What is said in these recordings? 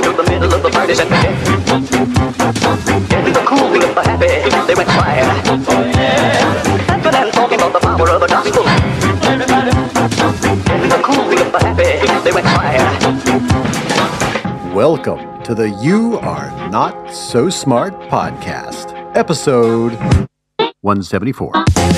to the middle of the party and in the cool beat of the happy, they went quiet. Dancing and talking about the power of the gospel. In the cool beat of the happy, they went quiet. Welcome to the You Are Not So Smart podcast, episode 174.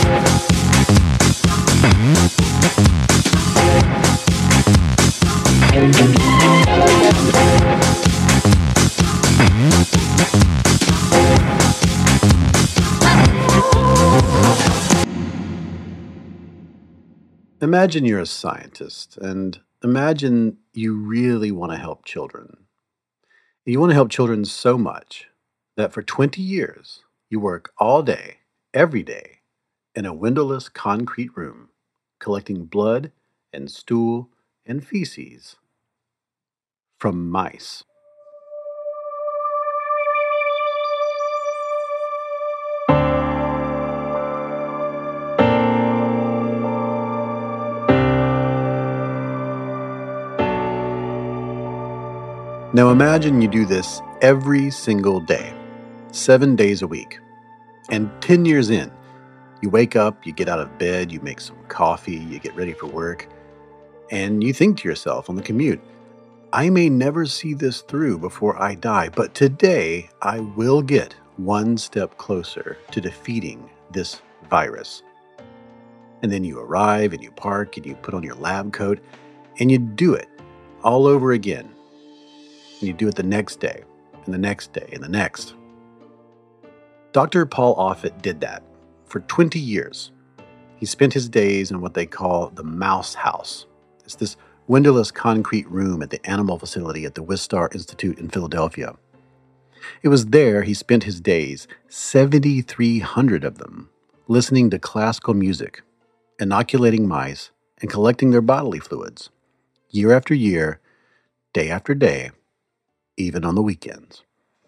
Imagine you're a scientist, and imagine you really want to help children. You want to help children so much that for 20 years, you work all day, every day, in a windowless concrete room, collecting blood and stool and feces from mice. Now imagine you do this every single day, 7 days a week. And 10 years in, you wake up, you get out of bed, you make some coffee, you get ready for work, and you think to yourself on the commute, I may never see this through before I die, but today I will get one step closer to defeating this virus. And then you arrive and you park and you put on your lab coat and you do it all over again. And you do it the next day, and the next day, and the next. Dr. Paul Offit did that for 20 years. He spent his days in what they call the Mouse House. It's this windowless concrete room at the animal facility at the Wistar Institute in Philadelphia. It was there he spent his days, 7,300 of them, listening to classical music, inoculating mice, and collecting their bodily fluids, year after year, day after day, even on the weekends.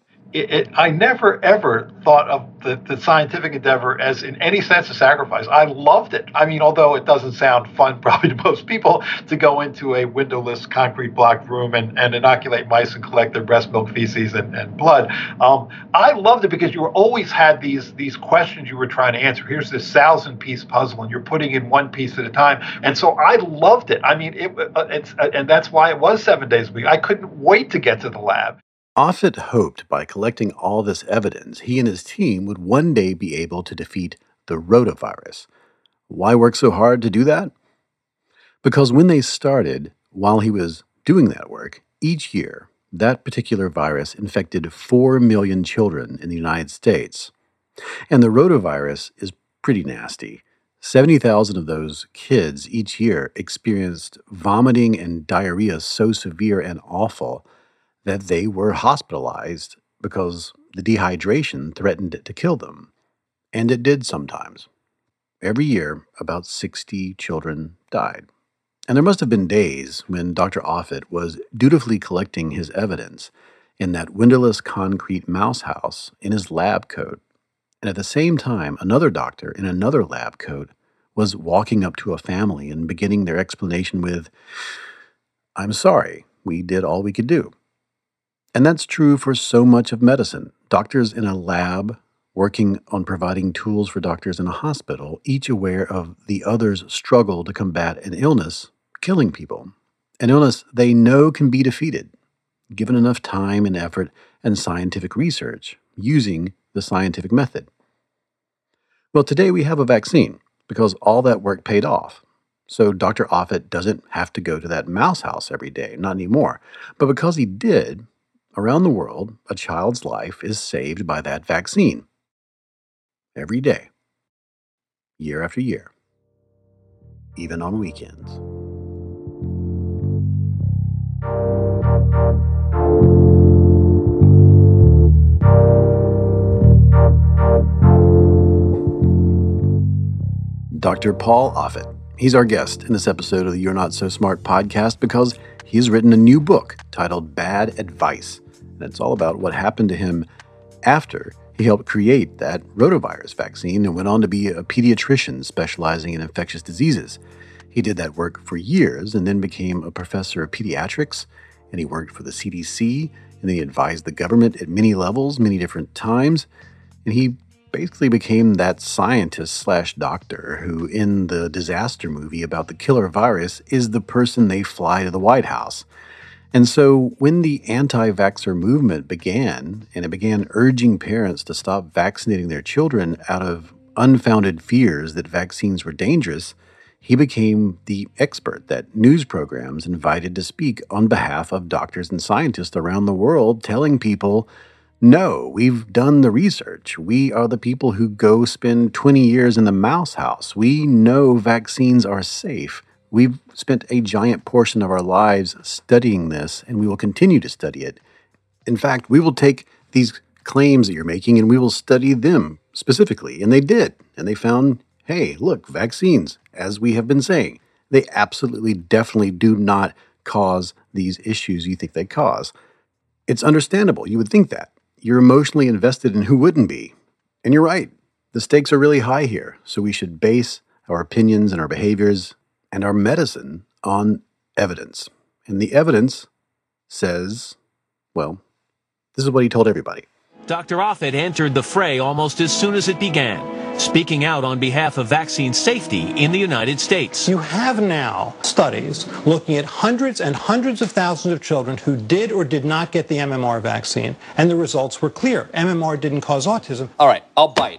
I never, ever thought of the scientific endeavor as in any sense a sacrifice. I loved it. I mean, although it doesn't sound fun probably to most people to go into a windowless concrete blocked room and inoculate mice and collect their breast milk, feces, and blood. I loved it because you always had these questions you were trying to answer. Here's this 1,000-piece puzzle, and you're putting in one piece at a time. And so I loved it. I mean, and that's why it was 7 days a week. I couldn't wait to get to the lab. Offit hoped by collecting all this evidence, he and his team would one day be able to defeat the rotavirus. Why work so hard to do that? Because when they started, while he was doing that work, each year, that particular virus infected 4 million children in the United States. And the rotavirus is pretty nasty. 70,000 of those kids each year experienced vomiting and diarrhea so severe and awful that they were hospitalized because the dehydration threatened to kill them. And it did sometimes. Every year, about 60 children died. And there must have been days when Dr. Offit was dutifully collecting his evidence in that windowless concrete mouse house in his lab coat. And at the same time, another doctor in another lab coat was walking up to a family and beginning their explanation with, "I'm sorry, we did all we could do." And that's true for so much of medicine. Doctors in a lab working on providing tools for doctors in a hospital, each aware of the other's struggle to combat an illness killing people. An illness they know can be defeated, given enough time and effort and scientific research using the scientific method. Well, today we have a vaccine because all that work paid off. So Dr. Offit doesn't have to go to that mouse house every day, not anymore. But because he did, around the world, a child's life is saved by that vaccine. Every day, year after year, even on weekends. Dr. Paul Offit. He's our guest in this episode of the You're Not So Smart podcast because he's written a new book titled Bad Advice. And it's all about what happened to him after he helped create that rotavirus vaccine and went on to be a pediatrician specializing in infectious diseases. He did that work for years and then became a professor of pediatrics and he worked for the CDC, and then he advised the government at many levels, many different times, and he basically became that scientist/doctor who, in the disaster movie about the killer virus, is the person they fly to the White House. And so when the anti-vaxxer movement began, and it began urging parents to stop vaccinating their children out of unfounded fears that vaccines were dangerous, he became the expert that news programs invited to speak on behalf of doctors and scientists around the world, telling people, no, we've done the research. We are the people who go spend 20 years in the mouse house. We know vaccines are safe. We've spent a giant portion of our lives studying this, and we will continue to study it. In fact, we will take these claims that you're making and we will study them specifically. And they did. And they found, hey, look, vaccines, as we have been saying, they absolutely, definitely do not cause these issues you think they cause. It's understandable. You would think that. You're emotionally invested in who wouldn't be. And you're right. The stakes are really high here. So we should base our opinions and our behaviors and our medicine on evidence. And the evidence says, well, this is what he told everybody. Dr. Offit entered the fray almost as soon as it began, speaking out on behalf of vaccine safety in the United States. You have now studies looking at hundreds and hundreds of thousands of children who did or did not get the MMR vaccine, and the results were clear. MMR didn't cause autism. All right, I'll bite.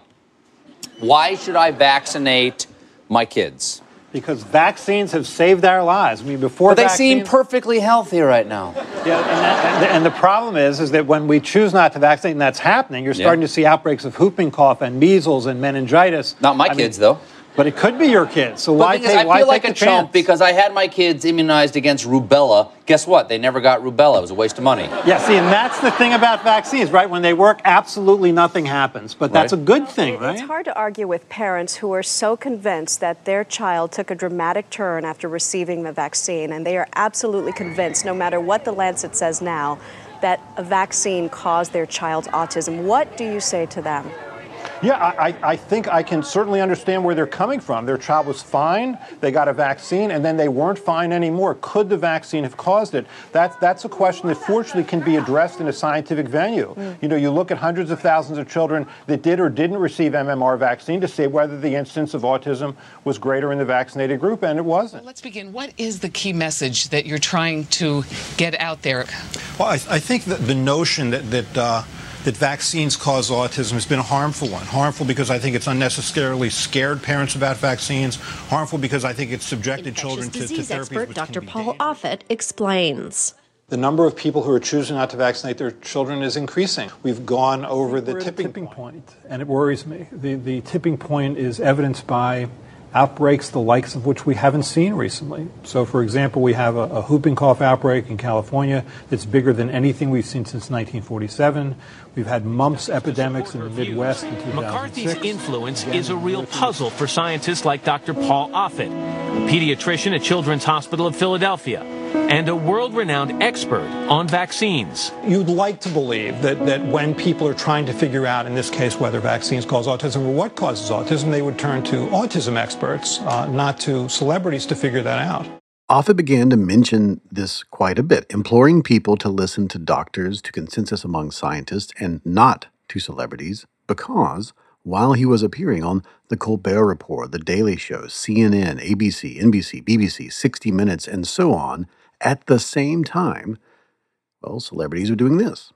Why should I vaccinate my kids? Because vaccines have saved our lives. I mean, before But they seem perfectly healthy right now. Yeah, and the problem is that when we choose not to vaccinate, and that's happening, you're starting to see outbreaks of whooping cough and measles and meningitis. Not my kids, though. But it could be your kids. So why take I feel like a chance? chump because I had my kids immunized against rubella. Guess what? They never got rubella. It was a waste of money. Yeah, see, and that's the thing about vaccines, right? When they work, absolutely nothing happens. But that's a good thing, right? It's hard to argue with parents who are so convinced that their child took a dramatic turn after receiving the vaccine, and they are absolutely convinced, no matter what the Lancet says now, that a vaccine caused their child's autism. What do you say to them? Yeah, I think I can certainly understand where they're coming from. Their child was fine, they got a vaccine, and then they weren't fine anymore. Could the vaccine have caused it? That's a question that fortunately can be addressed in a scientific venue. You know, you look at hundreds of thousands of children that did or didn't receive MMR vaccine to say whether the incidence of autism was greater in the vaccinated group, and it wasn't. Well, let's begin. What is the key message that you're trying to get out there? Well, I think that the notion that vaccines cause autism has been a harmful one. Harmful because I think it's unnecessarily scared parents about vaccines. Harmful because I think it's subjected children to therapies. Expert Dr. Paul Offit explains. The number of people who are choosing not to vaccinate their children is increasing. We've gone over the tipping point, and it worries me. The tipping point is evidenced by outbreaks the likes of which we haven't seen recently. So, for example, we have a whooping cough outbreak in California that's bigger than anything we've seen since 1947. We've had mumps epidemics in the Midwest in 2006. McCarthy's influence is a real puzzle for scientists like Dr. Paul Offit, a pediatrician at Children's Hospital of Philadelphia, and a world-renowned expert on vaccines. You'd like to believe that when people are trying to figure out, in this case, whether vaccines cause autism or what causes autism, they would turn to autism experts, not to celebrities, to figure that out. Offit began to mention this quite a bit, imploring people to listen to doctors, to consensus among scientists, and not to celebrities, because while he was appearing on The Colbert Report, The Daily Show, CNN, ABC, NBC, BBC, 60 Minutes, and so on, at the same time, well, celebrities are doing this.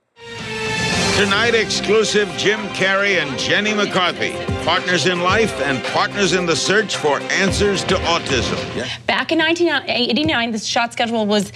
Tonight, exclusive Jim Carrey and Jenny McCarthy, partners in life and partners in the search for answers to autism. Yeah. Back in 1989, the shot schedule was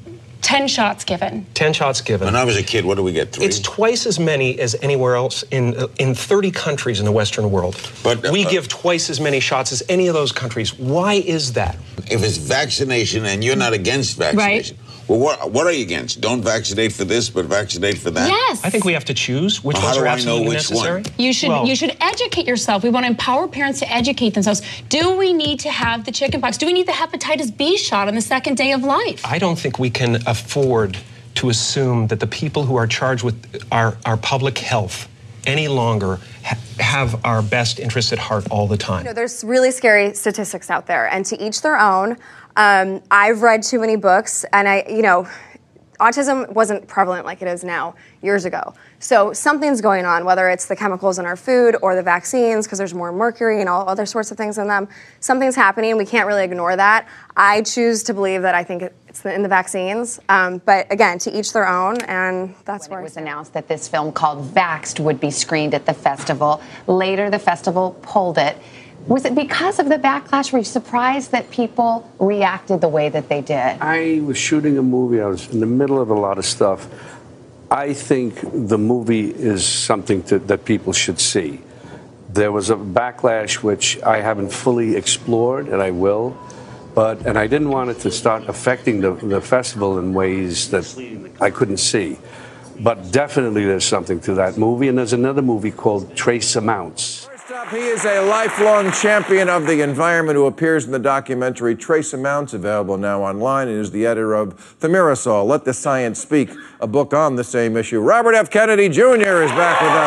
10 shots given. 10 shots given. When I was a kid, what do we get, 3? It's twice as many as anywhere else in 30 countries in the Western world. But we give twice as many shots as any of those countries. Why is that? If it's vaccination and you're not against vaccination, right. Well, what are you against? Don't vaccinate for this, but vaccinate for that? Yes. I think we have to choose which ones are absolutely necessary. You should educate yourself. We want to empower parents to educate themselves. Do we need to have the chickenpox? Do we need the hepatitis B shot on the second day of life? I don't think we can afford to assume that the people who are charged with our public health any longer have our best interests at heart all the time. You know, there's really scary statistics out there, and to each their own. I've read too many books, and autism wasn't prevalent like it is now years ago. So something's going on, whether it's the chemicals in our food or the vaccines, because there's more mercury and all other sorts of things in them. Something's happening. We can't really ignore that. I choose to believe that I think it's in the vaccines. But again, to each their own, and that's where it was announced that this film called Vaxxed would be screened at the festival. Later, the festival pulled it. Was it because of the backlash? Were you surprised that people reacted the way that they did? I was shooting a movie. I was in the middle of a lot of stuff. I think the movie is something that people should see. There was a backlash which I haven't fully explored, and I will. And I didn't want it to start affecting the festival in ways that I couldn't see. But definitely there's something to that movie. And there's another movie called Trace Amounts. He is a lifelong champion of the environment who appears in the documentary Trace Amounts, available now online, and is the editor of Thimerosal, Let the Science Speak, a book on the same issue. Robert F. Kennedy Jr. is back with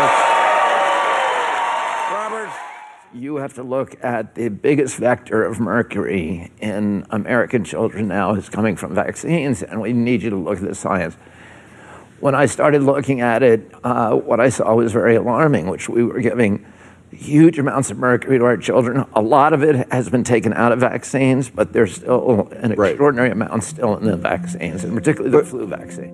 us. Robert? You have to look at the biggest vector of mercury in American children now is coming from vaccines, and we need you to look at the science. When I started looking at it, what I saw was very alarming, which we were giving huge amounts of mercury to our children. A lot of it has been taken out of vaccines, but there's still an extraordinary amount still in the vaccines, and particularly the flu vaccine.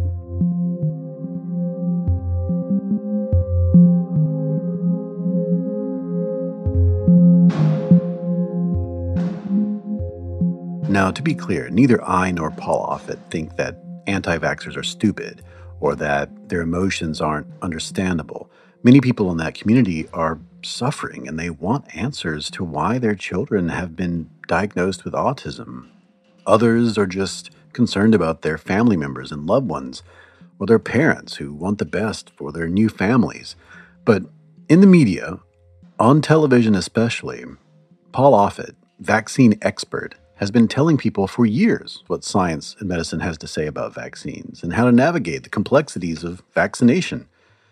Now, to be clear, neither I nor Paul Offit think that anti-vaxxers are stupid or that their emotions aren't understandable. Many people in that community are suffering and they want answers to why their children have been diagnosed with autism. Others are just concerned about their family members and loved ones or their parents who want the best for their new families. But in the media, on television especially, Paul Offit, vaccine expert, has been telling people for years what science and medicine has to say about vaccines and how to navigate the complexities of vaccination,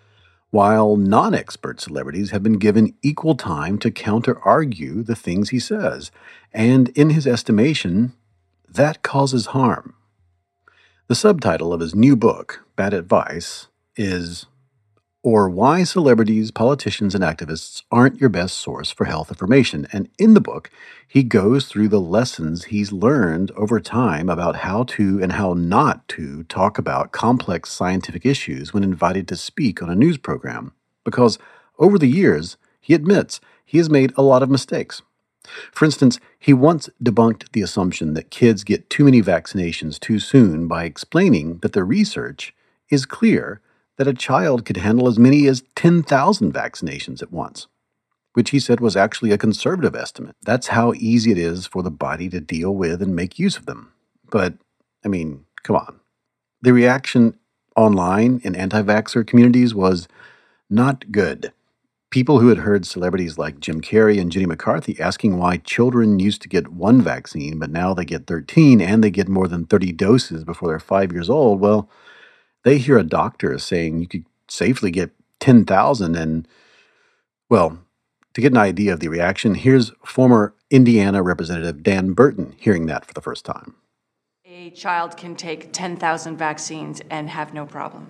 while non-expert celebrities have been given equal time to counter-argue the things he says. And in his estimation, that causes harm. The subtitle of his new book, Bad Advice, is or Why Celebrities, Politicians, and Activists Aren't Your Best Source for Health Information. And in the book, he goes through the lessons he's learned over time about how to and how not to talk about complex scientific issues when invited to speak on a news program. Because over the years, he admits he has made a lot of mistakes. For instance, he once debunked the assumption that kids get too many vaccinations too soon by explaining that the research is clear that a child could handle as many as 10,000 vaccinations at once, which he said was actually a conservative estimate. That's how easy it is for the body to deal with and make use of them. But, I mean, come on. The reaction online in anti-vaxxer communities was not good. People who had heard celebrities like Jim Carrey and Jenny McCarthy asking why children used to get one vaccine, but now they get 13 and they get more than 30 doses before they're 5 years old, well, they hear a doctor saying you could safely get 10,000 and, well, to get an idea of the reaction, here's former Indiana Representative Dan Burton hearing that for the first time. A child can take 10,000 vaccines and have no problem.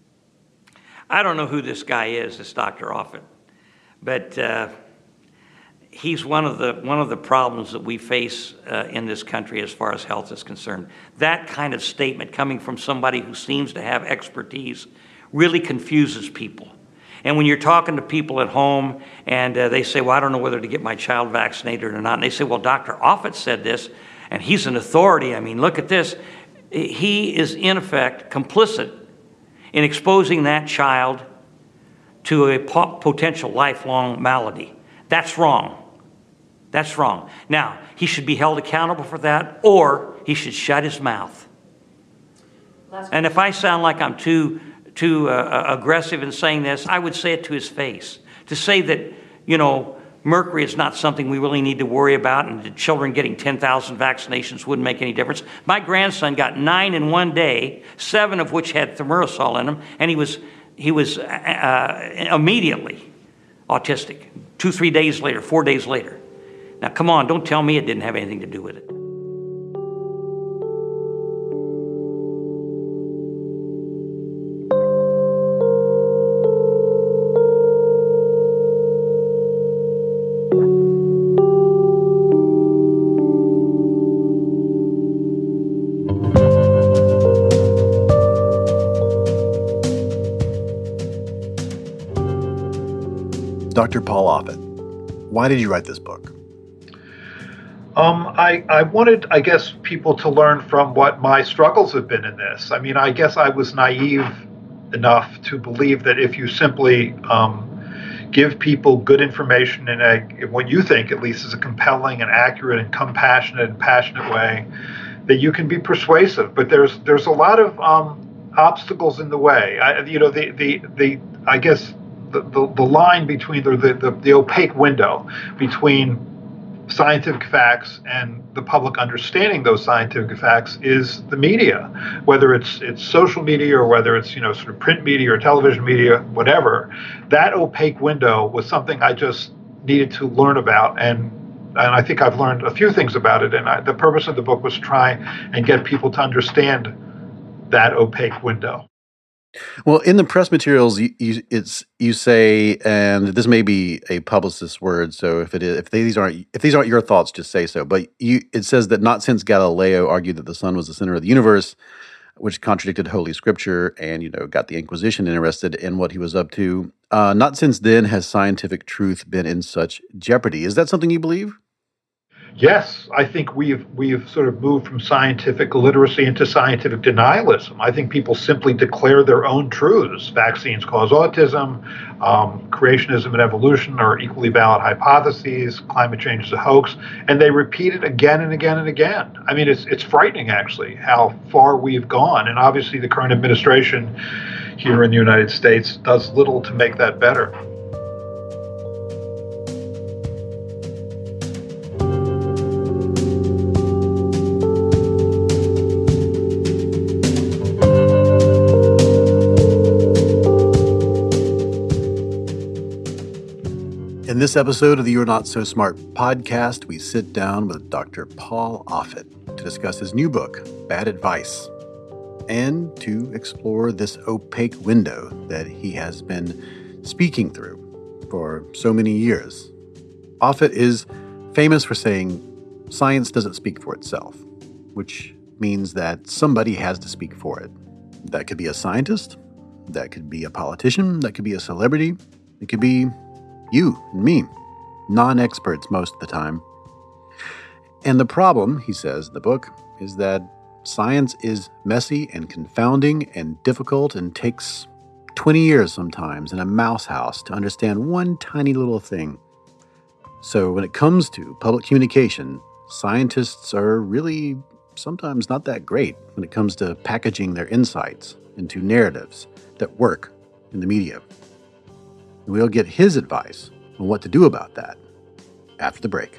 I don't know who this guy is, this Dr. Offit, but he's one of the problems that we face in this country as far as health is concerned. That kind of statement coming from somebody who seems to have expertise really confuses people. And when you're talking to people at home and they say, well, I don't know whether to get my child vaccinated or not, and they say, well, Dr. Offit said this, and he's an authority. I mean, look at this. He is, in effect, complicit in exposing that child to a potential lifelong malady. That's wrong. That's wrong. Now, he should be held accountable for that, or he should shut his mouth. And if I sound like I'm too aggressive in saying this, I would say it to his face. To say that, mercury is not something we really need to worry about, and the children getting 10,000 vaccinations wouldn't make any difference. My grandson got 9 in one day, 7 of which had thimerosal in them, and he was immediately autistic. 2-3 days later, 4 days later. Now, come on, don't tell me it didn't have anything to do with it. Dr. Paul Offit, why did you write this book? I wanted, I guess, people to learn from what my struggles have been in this. I mean, I guess I was naive enough to believe that if you simply give people good information in what you think, at least, is a compelling and accurate and compassionate and passionate way, that you can be persuasive. But there's a lot of obstacles in the way. I guess the line between the opaque window between scientific facts and the public understanding those scientific facts is the media, whether it's social media or whether it's sort of print media or television media, whatever. That opaque window was something I just needed to learn about, and I think I've learned a few things about it. And the purpose of the book was to try and get people to understand that opaque window. Well, in the press materials, you say, and this may be a publicist's word, so if these aren't your thoughts, just say so. But it says that not since Galileo argued that the sun was the center of the universe, which contradicted Holy Scripture, and got the Inquisition interested in what he was up to. Not since then has scientific truth been in such jeopardy. Is that something you believe? Yes, I think we've sort of moved from scientific literacy into scientific denialism. I think people simply declare their own truths. Vaccines cause autism, creationism and evolution are equally valid hypotheses, climate change is a hoax, and they repeat it again and again and again. I mean, it's frightening, actually, how far we've gone. And obviously the current administration here in the United States does little to make that better. In this episode of the You're Not So Smart podcast, we sit down with Dr. Paul Offit to discuss his new book, Bad Advice, and to explore this opaque window that he has been speaking through for so many years. Offit is famous for saying science doesn't speak for itself, which means that somebody has to speak for it. That could be a scientist, that could be a politician, that could be a celebrity, it could be you and me, non-experts most of the time. And the problem, he says in the book, is that science is messy and confounding and difficult and takes 20 years sometimes in a mouse house to understand one tiny little thing. So when it comes to public communication, scientists are really sometimes not that great when it comes to packaging their insights into narratives that work in the media. And we'll get his advice on what to do about that after the break.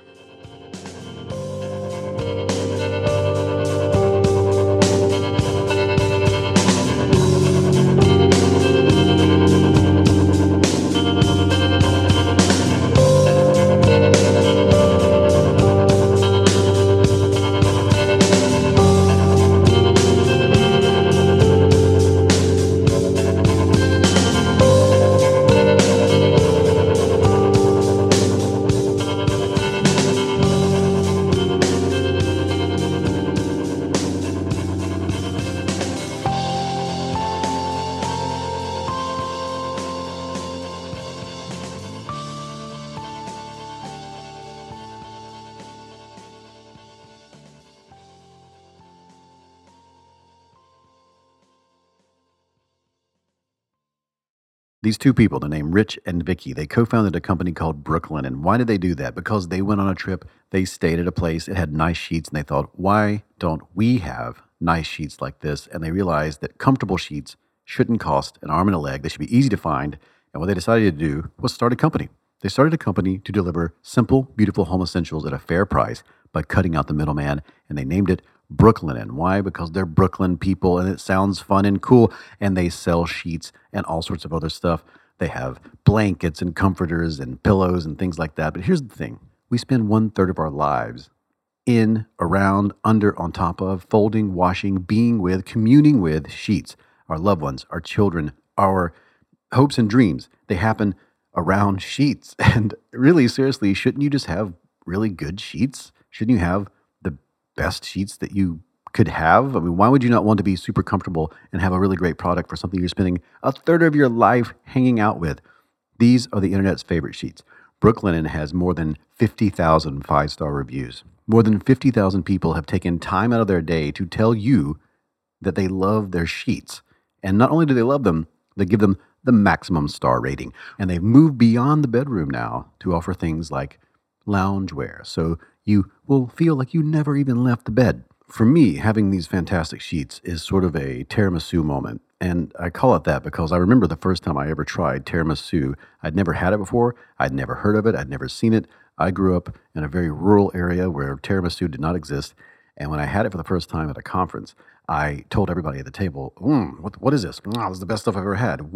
These two people, they're named Rich and Vicky. They co-founded a company called Brooklinen. And why did they do that? Because they went on a trip, they stayed at a place, it had nice sheets, and they thought, why don't we have nice sheets like this? And they realized that comfortable sheets shouldn't cost an arm and a leg. They should be easy to find. And what they decided to do was start a company. They started a company to deliver simple, beautiful home essentials at a fair price by cutting out the middleman, and they named it Brooklinen. Why? Because they're Brooklyn people, and it sounds fun and cool, and they sell sheets and all sorts of other stuff. They have blankets and comforters and pillows and things like that. But here's the thing. We spend 1/3 of our lives in, around, under, on top of, folding, washing, being with, communing with sheets. Our loved ones, our children, our hopes and dreams, they happen around sheets. And really, seriously, shouldn't you just have really good sheets? Shouldn't you have the best sheets that you could have? I mean, why would you not want to be super comfortable and have a really great product for something you're spending 1/3 of your life hanging out with? These are the internet's favorite sheets. Brooklinen has more than 50,000 five-star reviews. More than 50,000 people have taken time out of their day to tell you that they love their sheets. And not only do they love them, they give them the maximum star rating. And they've moved beyond the bedroom now to offer things like loungewear, so you will feel like you never even left the bed. For me, having these fantastic sheets is sort of a tiramisu moment. And I call it that because I remember the first time I ever tried tiramisu. I'd never had it before. I'd never heard of it. I'd never seen it. I grew up in a very rural area where tiramisu did not exist. And when I had it for the first time at a conference, I told everybody at the table, what is this? This is the best stuff I've ever had.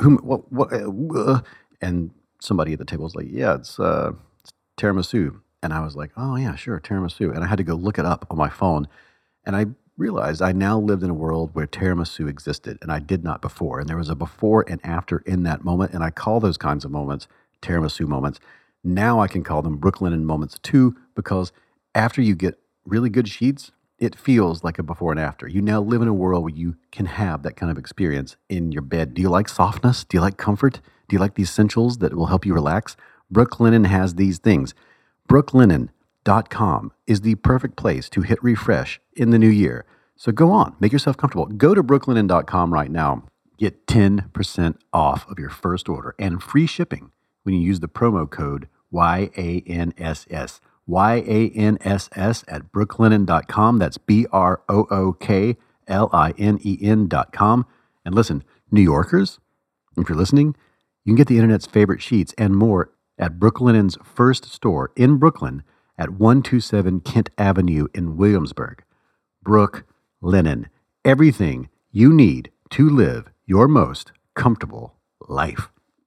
And somebody at the table was like, yeah, it's tiramisu. And I was like, oh yeah, sure, tiramisu. And I had to go look it up on my phone. And I realized I now lived in a world where tiramisu existed, and I did not before. And there was a before and after in that moment, and I call those kinds of moments tiramisu moments. Now I can call them Brooklinen moments too, because after you get really good sheets, it feels like a before and after. You now live in a world where you can have that kind of experience in your bed. Do you like softness? Do you like comfort? Do you like the essentials that will help you relax? Brooklinen has these things. Brooklinen.com is the perfect place to hit refresh in the new year. So go on, make yourself comfortable. Go to brooklinen.com right now. Get 10% off of your first order and free shipping when you use the promo code YANSS. YANSS at brooklinen.com. That's BROOKLINEN.com. And listen, New Yorkers, if you're listening, you can get the internet's favorite sheets and more at Brooklinen's first store in Brooklyn at 127 Kent Avenue in Williamsburg. Brooklinen. Everything you need to live your most comfortable life.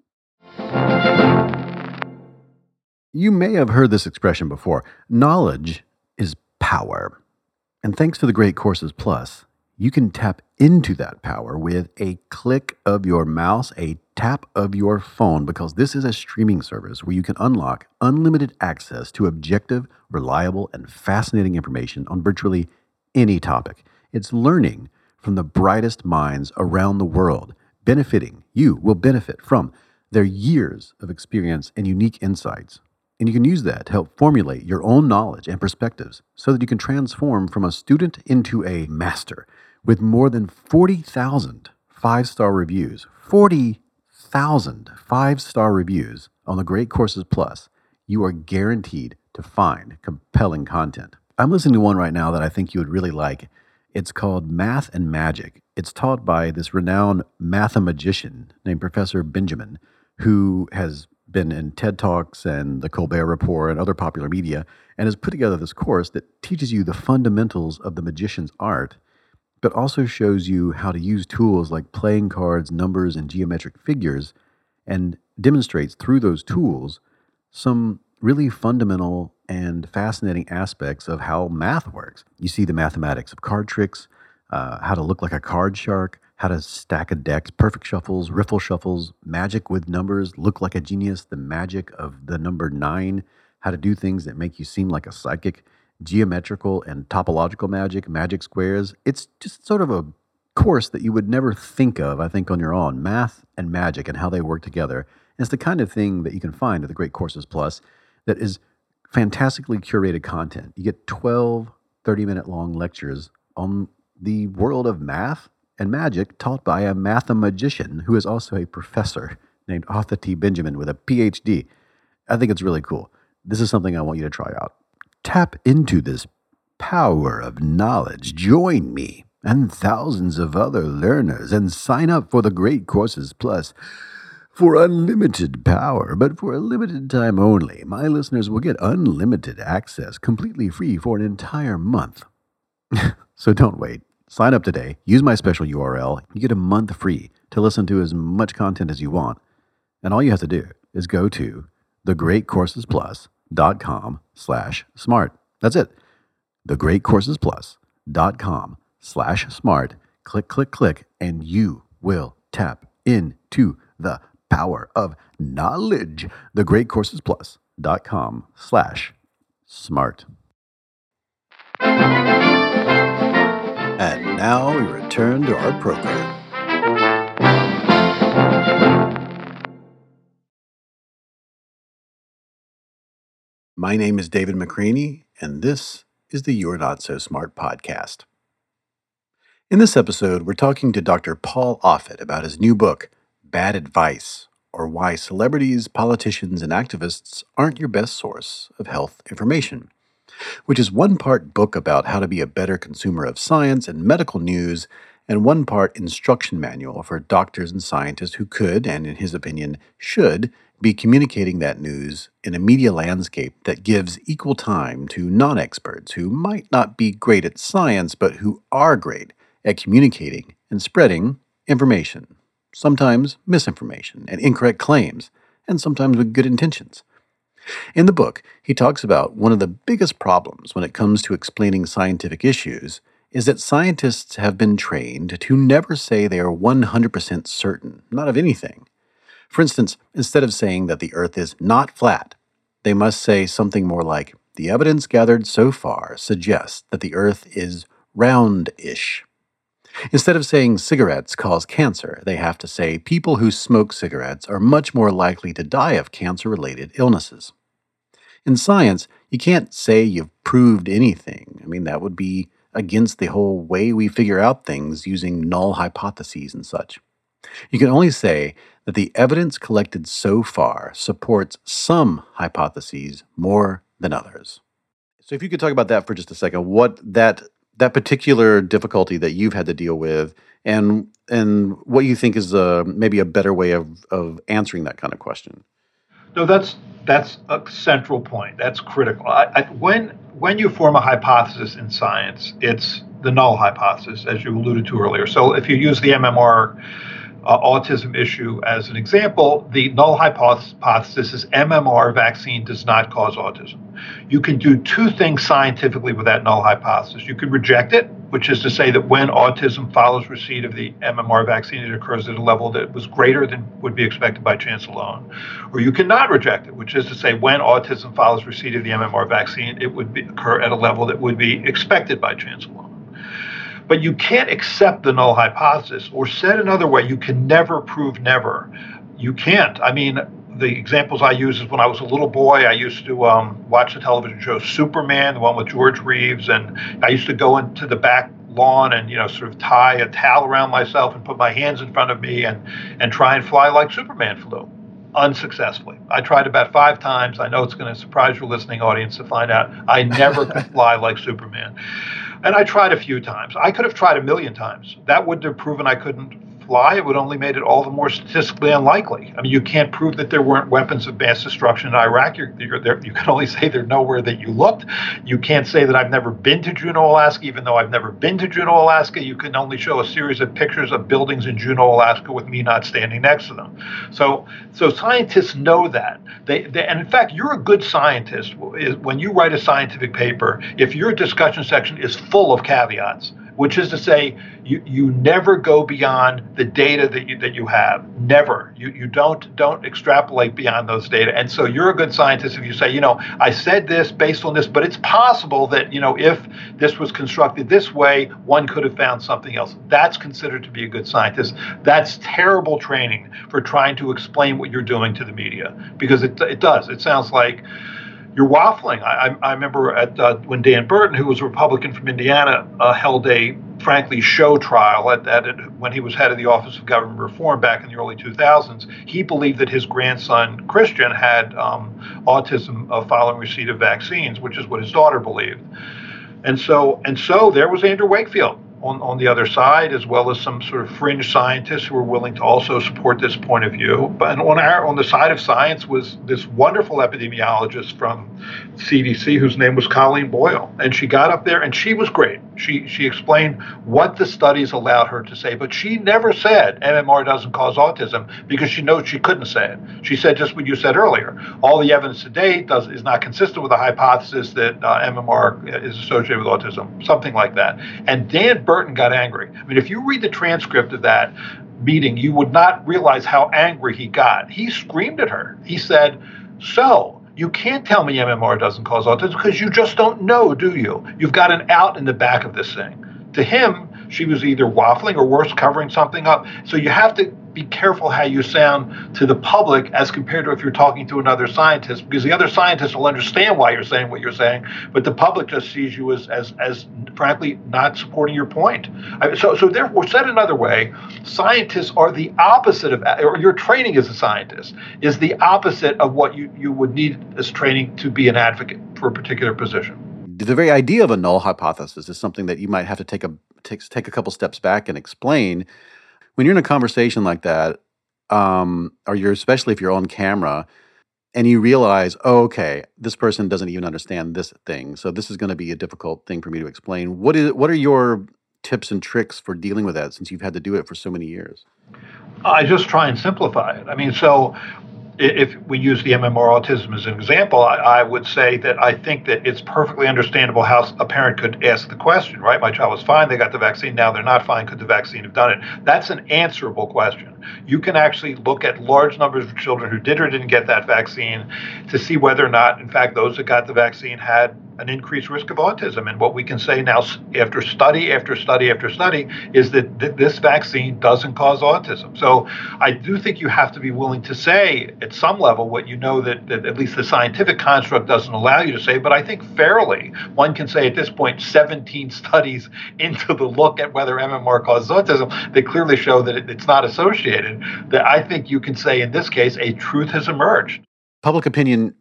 You may have heard this expression before. Knowledge is power. And thanks to the Great Courses Plus, you can tap into that power with a click of your mouse, a tap of your phone, because this is a streaming service where you can unlock unlimited access to objective, reliable, and fascinating information on virtually any topic. It's learning from the brightest minds around the world, benefiting. You will benefit from their years of experience and unique insights. And you can use that to help formulate your own knowledge and perspectives so that you can transform from a student into a master. With more than 40,000 five-star reviews, 40,000 five-star reviews on the Great Courses Plus, you are guaranteed to find compelling content. I'm listening to one right now that I think you would really like. It's called Math and Magic. It's taught by this renowned mathemagician named Professor Benjamin, who has been in TED Talks and the Colbert Report and other popular media, and has put together this course that teaches you the fundamentals of the magician's art, but also shows you how to use tools like playing cards, numbers, and geometric figures, and demonstrates through those tools some really fundamental and fascinating aspects of how math works. You see the mathematics of card tricks, how to look like a card shark, how to stack a deck, perfect shuffles, riffle shuffles, magic with numbers, look like a genius, the magic of the number 9, how to do things that make you seem like a psychic, geometrical and topological magic, magic squares. It's just sort of a course that you would never think of, I think, on your own. Math and magic and how they work together. And it's the kind of thing that you can find at the Great Courses Plus that is fantastically curated content. You get 12 30-minute long lectures on the world of math and magic taught by a mathemagician who is also a professor named Arthur T. Benjamin with a PhD. I think it's really cool. This is something I want you to try out. Tap into this power of knowledge. Join me and thousands of other learners and sign up for the Great Courses Plus for unlimited power, but for a limited time only. My listeners will get unlimited access completely free for an entire month. So don't wait. Sign up today. Use my special URL. You get a month free to listen to as much content as you want. And all you have to do is go to thegreatcoursesplus.com/smart. That's it. thegreatcoursesplus.com/smart. Click, click, click, and you will tap into the power of knowledge. thegreatcoursesplus.com/smart. And now we return to our program. My name is David McCraney, and this is the You're Not So Smart podcast. In this episode, we're talking to Dr. Paul Offit about his new book, Bad Advice, or Why Celebrities, Politicians, and Activists Aren't Your Best Source of Health Information, which is one part book about how to be a better consumer of science and medical news, and one part instruction manual for doctors and scientists who could, and in his opinion, should, be communicating that news in a media landscape that gives equal time to non-experts who might not be great at science, but who are great at communicating and spreading information, sometimes misinformation and incorrect claims, and sometimes with good intentions. In the book, he talks about one of the biggest problems when it comes to explaining scientific issues is that scientists have been trained to never say they are 100% certain, not of anything. For instance, instead of saying that the Earth is not flat, they must say something more like, the evidence gathered so far suggests that the Earth is round-ish. Instead of saying cigarettes cause cancer, they have to say people who smoke cigarettes are much more likely to die of cancer-related illnesses. In science, you can't say you've proved anything. That would be against the whole way we figure out things using null hypotheses and such. You can only say that the evidence collected so far supports some hypotheses more than others. So if you could talk about that for just a second, what that particular difficulty that you've had to deal with and what you think is maybe a better way of answering that kind of question. No, that's a central point. That's critical. When you form a hypothesis in science, it's the null hypothesis, as you alluded to earlier. So if you use the MMR autism issue as an example, the null hypothesis is MMR vaccine does not cause autism. You can do two things scientifically with that null hypothesis. You can reject it, which is to say that when autism follows receipt of the MMR vaccine, it occurs at a level that was greater than would be expected by chance alone. Or you cannot reject it, which is to say when autism follows receipt of the MMR vaccine, it would occur at a level that would be expected by chance alone. But you can't accept the null hypothesis, or said another way, you can never prove never. You can't. The examples I use is when I was a little boy, I used to watch the television show Superman, the one with George Reeves, and I used to go into the back lawn and sort of tie a towel around myself and put my hands in front of me and try and fly like Superman flew. Unsuccessfully. I tried about 5 times. I know it's going to surprise your listening audience to find out I never could fly like Superman. And I tried a few times. I could have tried 1,000,000 times. That wouldn't have proven I couldn't fly. It would only made it all the more statistically unlikely. You can't prove that there weren't weapons of mass destruction in Iraq. You can only say they're nowhere that you looked. You can't say that I've never been to Juneau, Alaska, even though I've never been to Juneau, Alaska. You can only show a series of pictures of buildings in Juneau, Alaska with me not standing next to them. So scientists know that. And in fact, you're a good scientist when you write a scientific paper if your discussion section is full of caveats, which is to say you never go beyond the data that you have. Never. You don't extrapolate beyond those data. And so you're a good scientist if you say, I said this based on this, but it's possible that, if this was constructed this way, one could have found something else. That's considered to be a good scientist. That's terrible training for trying to explain what you're doing to the media, because it does. It sounds like you're waffling. I remember when Dan Burton, who was a Republican from Indiana, held a, frankly, show trial when he was head of the Office of Government Reform back in the early 2000s. He believed that his grandson, Christian, had autism following receipt of vaccines, which is what his daughter believed. And so there was Andrew Wakefield on the other side, as well as some sort of fringe scientists who were willing to also support this point of view. But on the side of science was this wonderful epidemiologist from CDC whose name was Colleen Boyle. And she got up there and she was great. She explained what the studies allowed her to say, but she never said MMR doesn't cause autism because she knows she couldn't say it. She said just what you said earlier. All the evidence to date is not consistent with the hypothesis that MMR is associated with autism, something like that. And Dan Burton got angry. If you read the transcript of that meeting, you would not realize how angry he got. He screamed at her. He said, "So, you can't tell me MMR doesn't cause autism because you just don't know, do you? You've got an out in the back of this thing." To him, she was either waffling or worse, covering something up. So you have to be careful how you sound to the public as compared to if you're talking to another scientist, because the other scientist will understand why you're saying what you're saying, but the public just sees you as frankly, not supporting your point. So therefore, said another way, scientists are the opposite of, or your training as a scientist is the opposite of what you would need as training to be an advocate for a particular position. The very idea of a null hypothesis is something that you might have to take a couple steps back and explain. When you're in a conversation like that, especially if you're on camera, and you realize, oh, okay, this person doesn't even understand this thing, so this is going to be a difficult thing for me to explain. What are your tips and tricks for dealing with that, since you've had to do it for so many years? I just try and simplify it. I mean, so if we use the MMR autism as an example, I would say that I think that it's perfectly understandable how a parent could ask the question, right? My child was fine, they got the vaccine, now they're not fine, could the vaccine have done it? That's an answerable question. You can actually look at large numbers of children who did or didn't get that vaccine to see whether or not, in fact, those that got the vaccine had an increased risk of autism. And what we can say now, after study after study after study, is that this vaccine doesn't cause autism. So I do think you have to be willing to say at some level what you know that at least the scientific construct doesn't allow you to say. But I think fairly, one can say at this point, 17 studies into the look at whether MMR causes autism, they clearly show that it's not associated, that I think you can say in this case, a truth has emerged. Public opinion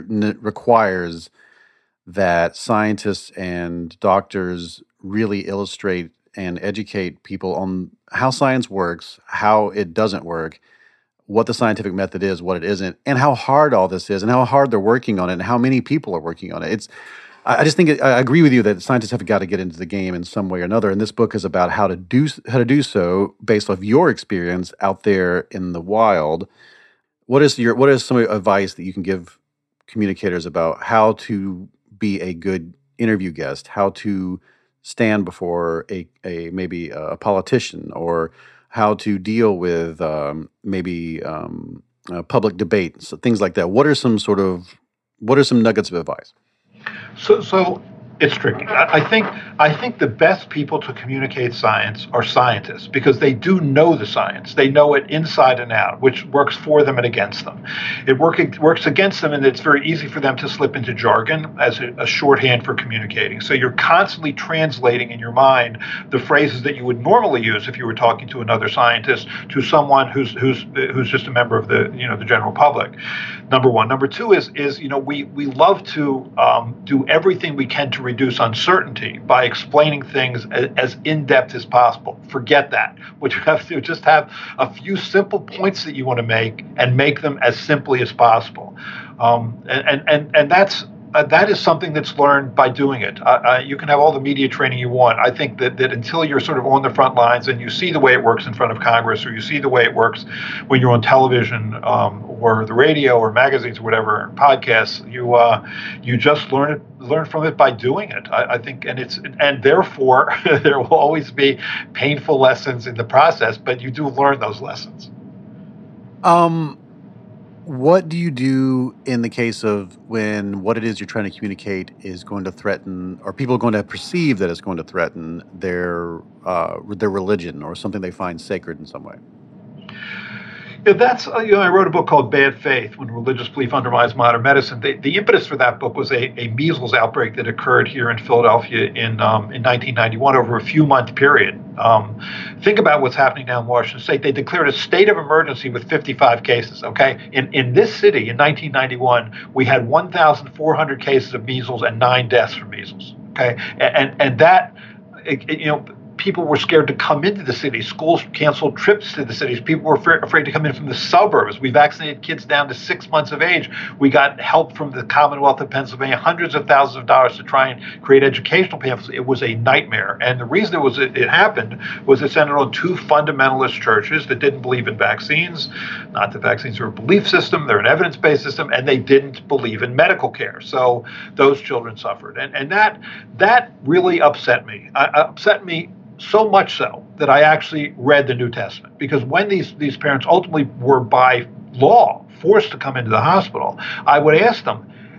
requires that scientists and doctors really illustrate and educate people on how science works, how it doesn't work, what the scientific method is, what it isn't, and how hard all this is, and how hard they're working on it, and how many people are working on it. I just think I agree with you that scientists have got to get into the game in some way or another, and this book is about how to do so based off your experience out there in the wild. What is some advice that you can give communicators about how to be a good interview guest, how to stand before maybe a politician, or how to deal with public debate, so things like that? What are some nuggets of advice? So it's tricky. I think the best people to communicate science are scientists, because they do know the science. They know it inside and out, which works for them and against them. It works against them, and it's very easy for them to slip into jargon as a shorthand for communicating. So you're constantly translating in your mind the phrases that you would normally use if you were talking to another scientist to someone who's just a member of the general public. Number one. Number two is we love to do everything we can to reduce uncertainty by explaining things as in-depth as possible. Forget that. What you have to do is just have a few simple points that you want to make and make them as simply as possible. And that is something that's learned by doing it. You can have all the media training you want. I think that until you're sort of on the front lines and you see the way it works in front of Congress, or you see the way it works when you're on television or the radio or magazines or whatever, podcasts, you just learn from it by doing it. I think, and therefore there will always be painful lessons in the process, but you do learn those lessons. What do you do in the case of when what it is you're trying to communicate is going to threaten, or people are going to perceive that it's going to threaten their religion or something they find sacred in some way? Yeah, that's I wrote a book called Bad Faith: When Religious Belief Undermines Modern Medicine. The impetus for that book was a measles outbreak that occurred here in Philadelphia in 1991 over a few-month period. Think about what's happening now in Washington State. They declared a state of emergency with 55 cases. Okay, in this city in 1991, we had 1,400 cases of measles and 9 deaths from measles. Okay, and that people were scared to come into the city. Schools canceled trips to the cities. People were afraid to come in from the suburbs. We vaccinated kids down to 6 months of age. We got help from the Commonwealth of Pennsylvania, hundreds of thousands of dollars to try and create educational pamphlets. It was a nightmare. And the reason it happened was it centered on 2 fundamentalist churches that didn't believe in vaccines. Not that vaccines are a belief system, they're an evidence-based system, and they didn't believe in medical care. So those children suffered. And that really upset me. Upset me so much so that I actually read the New Testament, because when these parents ultimately were by law forced to come into the hospital, I would ask them,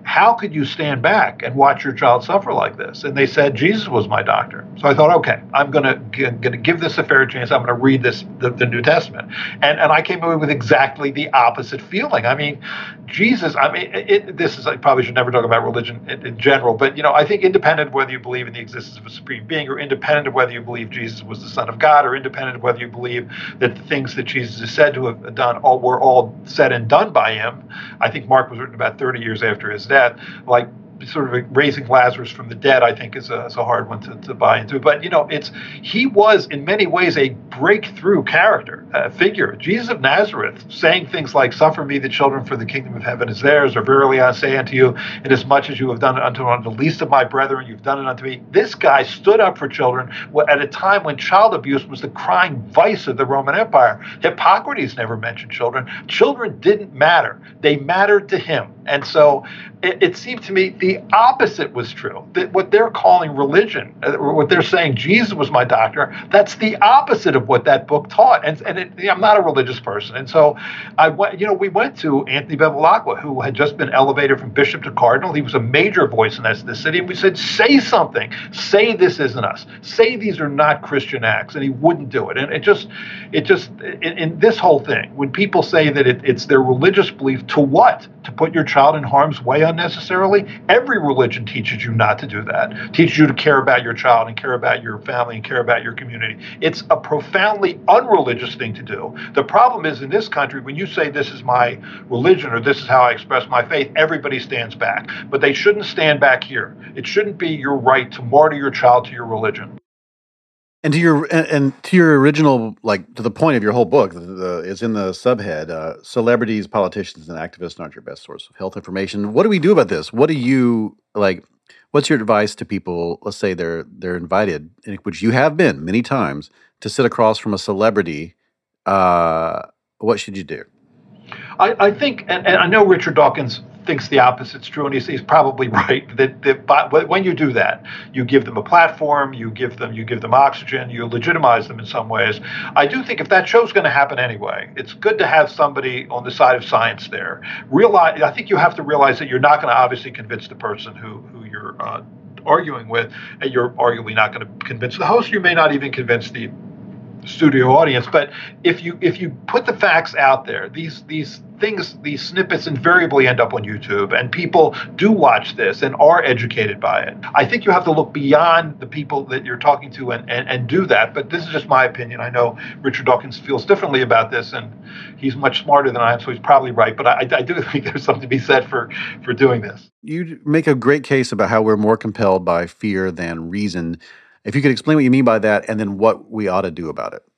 how could you stand back and watch your child suffer like this? And they said, Jesus was my doctor. So I thought, okay, I'm going to give this a fair chance. I'm going to read the New Testament. And I came away with exactly the opposite feeling. I mean, Jesus, I probably should never talk about religion in general, but, I think independent of whether you believe in the existence of a supreme being, or independent of whether you believe Jesus was the Son of God, or independent of whether you believe that the things that Jesus is said to have done were all said and done by him. I think Mark was written about 30 years after his death. Like, sort of raising Lazarus from the dead, I think is a hard one to buy into. But, he was in many ways a breakthrough character, figure. Jesus of Nazareth saying things like, suffer me the children, for the kingdom of heaven is theirs, or verily I say unto you, inasmuch as you have done it unto one of the least of my brethren, you've done it unto me. This guy stood up for children at a time when child abuse was the crying vice of the Roman Empire. Hippocrates never mentioned children. Children didn't matter. They mattered to him. And so it seemed to me the opposite was true. That what they're calling religion, or what they're saying Jesus was my doctor, that's the opposite of what that book taught. And I'm not a religious person. And so we went to Anthony Bevilacqua, who had just been elevated from bishop to cardinal. He was a major voice in the city. And we said, say something. Say this isn't us. Say these are not Christian acts. And he wouldn't do it. And in this whole thing, when people say that it's their religious belief, to what? To put your child in harm's way unnecessarily? Every religion teaches you not to do that, teaches you to care about your child and care about your family and care about your community. It's a profoundly unreligious thing to do. The problem is, in this country, when you say this is my religion or this is how I express my faith, everybody stands back. But they shouldn't stand back here. It shouldn't be your right to martyr your child to your religion. And to your original, to the point of your whole book, it's in the subhead, celebrities, politicians, and activists aren't your best source of health information. What do we do about this? What do you, what's your advice to people, let's say they're invited, which you have been many times, to sit across from a celebrity? What should you do? I think, and I know Richard Dawkins thinks the opposite's true, and he's probably right. That when you do that, you give them a platform, you give them oxygen, you legitimize them in some ways. I do think if that show's going to happen anyway, it's good to have somebody on the side of science there. I think you have to realize that you're not going to obviously convince the person who you're arguing with, and you're arguably not going to convince the host. You may not even convince the studio audience. But if you put the facts out there, these things, these snippets invariably end up on YouTube, and people do watch this and are educated by it. I think you have to look beyond the people that you're talking to and do that. But this is just my opinion. I know Richard Dawkins feels differently about this, and he's much smarter than I am, so he's probably right. But I do think there's something to be said for doing this. You make a great case about how we're more compelled by fear than reason. If you could explain what you mean by that, and then what we ought to do about it.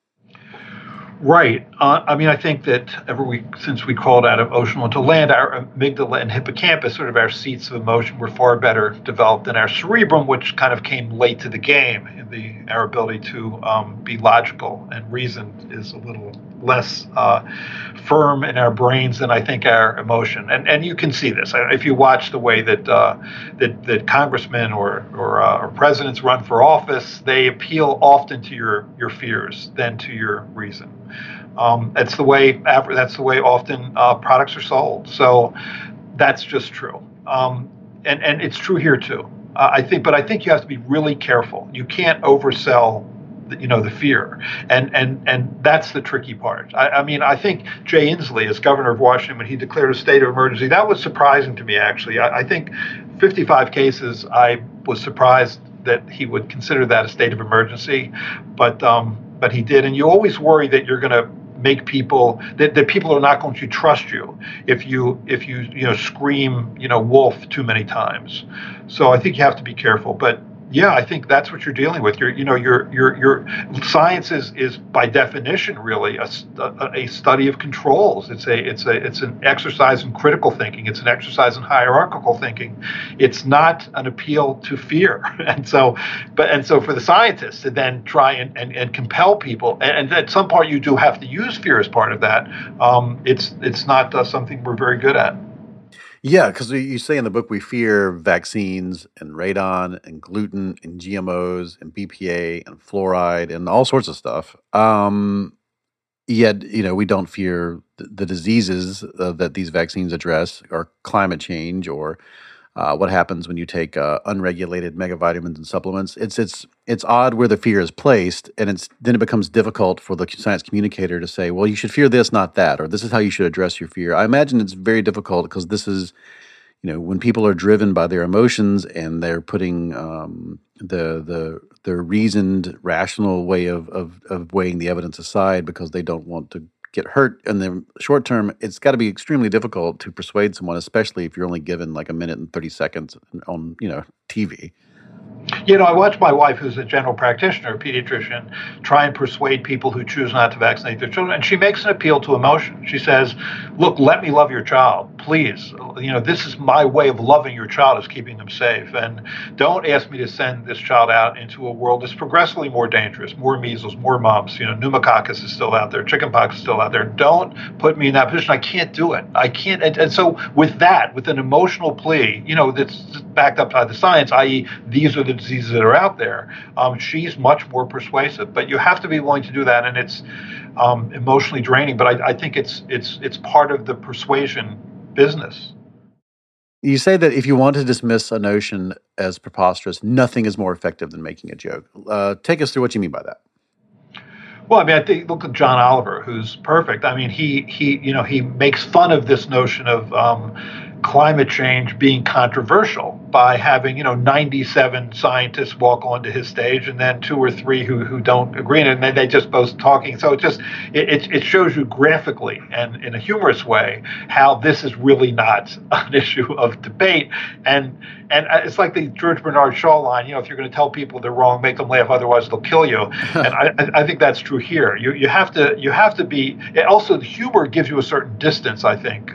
Right. I think that since we crawled out of ocean onto land, our amygdala and hippocampus, sort of our seats of emotion, were far better developed than our cerebrum, which kind of came late to the game. Our ability to be logical and reason is a little less firm in our brains than I think our emotion. And you can see this if you watch the way that congressmen or presidents run for office. They appeal often to your fears than to your reason. That's the way often products are sold. So that's just true. And it's true here too. I think you have to be really careful. You can't oversell the fear. And that's the tricky part. I think Jay Inslee, as governor of Washington, when he declared a state of emergency, that was surprising to me, actually. I think 55 cases, I was surprised that he would consider that a state of emergency, but he did. And you always worry that you're going to make people that people are not going to trust you if you scream wolf too many times. So I think you have to be careful. But yeah, I think that's what you're dealing with. Your science is by definition really a study of controls. It's an exercise in critical thinking. It's an exercise in hierarchical thinking. It's not an appeal to fear. And so for the scientists to then try and compel people, and at some part you do have to use fear as part of that. It's not something we're very good at. Yeah, because you say in the book we fear vaccines and radon and gluten and GMOs and BPA and fluoride and all sorts of stuff. Yet, we don't fear the diseases that these vaccines address, or climate change, or what happens when you take unregulated megavitamins and supplements. It's odd where the fear is placed, and then it becomes difficult for the science communicator to say, well, you should fear this, not that, or this is how you should address your fear. I imagine it's very difficult because this is, when people are driven by their emotions and they're putting the reasoned, rational way of weighing the evidence aside because they don't want to get hurt in the short term, it's got to be extremely difficult to persuade someone, especially if you're only given like a minute and 30 seconds on, TV. I watch my wife, who's a general practitioner, a pediatrician, try and persuade people who choose not to vaccinate their children. And she makes an appeal to emotion. She says, look, let me love your child, please. This is my way of loving your child, is keeping them safe. And don't ask me to send this child out into a world that's progressively more dangerous, more measles, more mumps. Pneumococcus is still out there. Chickenpox is still out there. Don't put me in that position. I can't do it. I can't. And so with an emotional plea, that's backed up by the science, i.e. these are the diseases that are out there, she's much more persuasive. But you have to be willing to do that, and it's emotionally draining. But I think it's part of the persuasion business. You say that if you want to dismiss a notion as preposterous, nothing is more effective than making a joke. Take us through what you mean by that. Well, I think look at John Oliver, who's perfect. He makes fun of this notion of climate change being controversial by having 97 scientists walk onto his stage, and then 2 or 3 who don't agree, and then they just both talking. So it shows you graphically and in a humorous way how this is really not an issue of debate. And it's like the George Bernard Shaw line, if you're going to tell people they're wrong, make them laugh, otherwise they'll kill you. And I think that's true here. You have to be. Also, the humor gives you a certain distance, I think.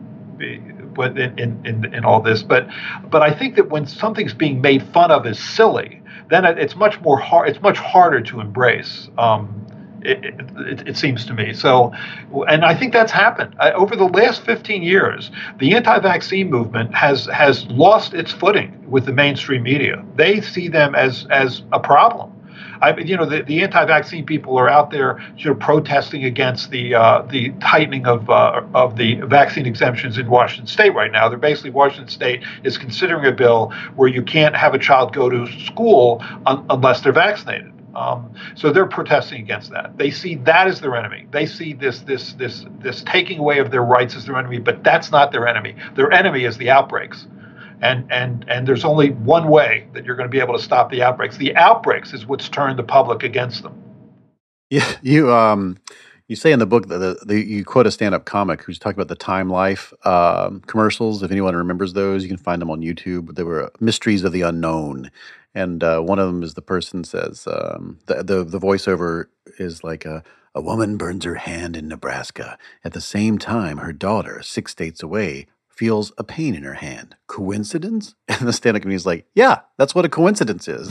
In all this, but I think that when something's being made fun of as silly, then it's much harder to embrace. It seems to me. So, and I think that's happened over the last 15 years. The anti-vaccine movement has lost its footing with the mainstream media. They see them as a problem. The anti-vaccine people are out there protesting against the tightening of the vaccine exemptions in Washington State right now. They're basically, Washington State is considering a bill where you can't have a child go to school unless they're vaccinated. So they're protesting against that. They see that as their enemy. They see this taking away of their rights as their enemy, but that's not their enemy. Their enemy is the outbreaks. And there's only one way that you're going to be able to stop the outbreaks. The outbreaks is what's turned the public against them. Yeah, you say in the book that you quote a stand-up comic who's talking about the Time Life commercials. If anyone remembers those, you can find them on YouTube. They were mysteries of the unknown, and one of them is the person says the voiceover is like a woman burns her hand in Nebraska. At the same time, her daughter, 6 states away, feels a pain in her hand. Coincidence? And the stand-up comedian is like, yeah, that's what a coincidence is.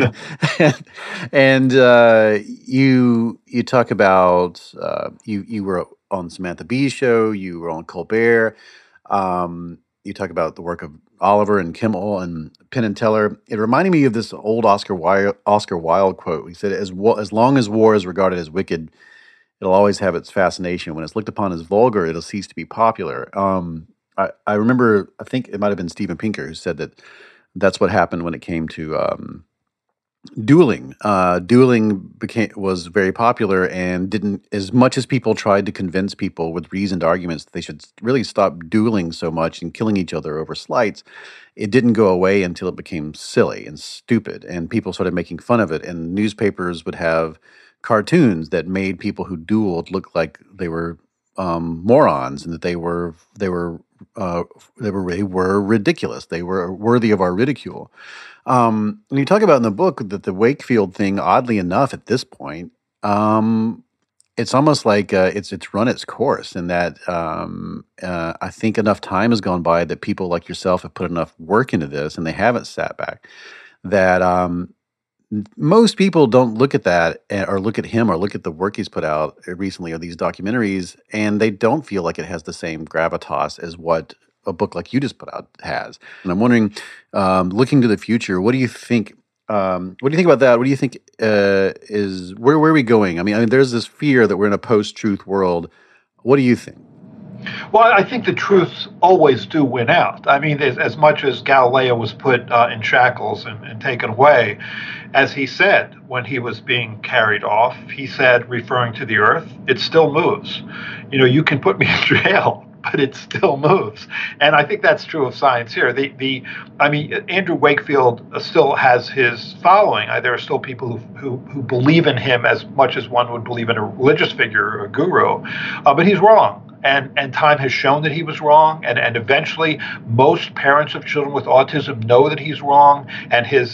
and you talk about, you were on Samantha Bee's show, you were on Colbert, you talk about the work of Oliver and Kimmel and Penn and Teller. It reminded me of this old Oscar Wilde quote. He said, as long as war is regarded as wicked, it'll always have its fascination. When it's looked upon as vulgar, it'll cease to be popular. I remember, I think it might have been Steven Pinker who said that that's what happened when it came to dueling. Dueling was very popular and didn't, as much as people tried to convince people with reasoned arguments that they should really stop dueling so much and killing each other over slights, it didn't go away until it became silly and stupid, and people started making fun of it, and newspapers would have cartoons that made people who dueled look like they were morons, and that they were ridiculous. They were worthy of our ridicule. And you talk about in the book that the Wakefield thing, oddly enough, at this point, it's almost like it's run its course, and that I think enough time has gone by that people like yourself have put enough work into this, and they haven't sat back. That most people don't look at that or look at him or look at the work he's put out recently or these documentaries, and they don't feel like it has the same gravitas as what a book like you just put out has. And I'm wondering, looking to the future, what do you think What do you think about that? What do you think is where are we going? I mean, there's this fear that we're in a post-truth world. What do you think? Well, I think the truths always do win out. I mean, as much as Galileo was put in shackles and taken away, as he said when he was being carried off, he said, referring to the Earth, it still moves. You know, you can put me in jail, but it still moves. And I think that's true of science here. I mean, Andrew Wakefield still has his following. There are still people who believe in him as much as one would believe in a religious figure or a guru, but he's wrong. And time has shown that he was wrong, and eventually most parents of children with autism know that he's wrong, and his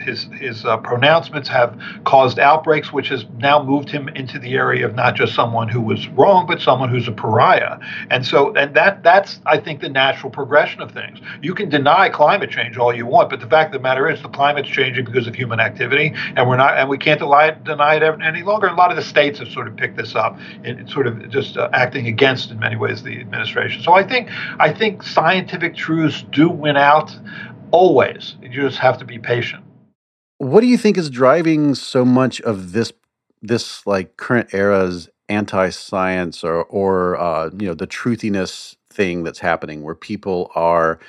pronouncements have caused outbreaks, which has now moved him into the area of not just someone who was wrong, but someone who's a pariah. And that's I think the natural progression of things. You can deny climate change all you want, but the fact of the matter is the climate's changing because of human activity, and we can't deny it any longer. And a lot of the states have sort of picked this up and sort of just acting against, in many ways, the administration. So I think scientific truths do win out always. You just have to be patient. What do you think is driving so much of this like current era's anti-science or the truthiness thing that's happening, where people are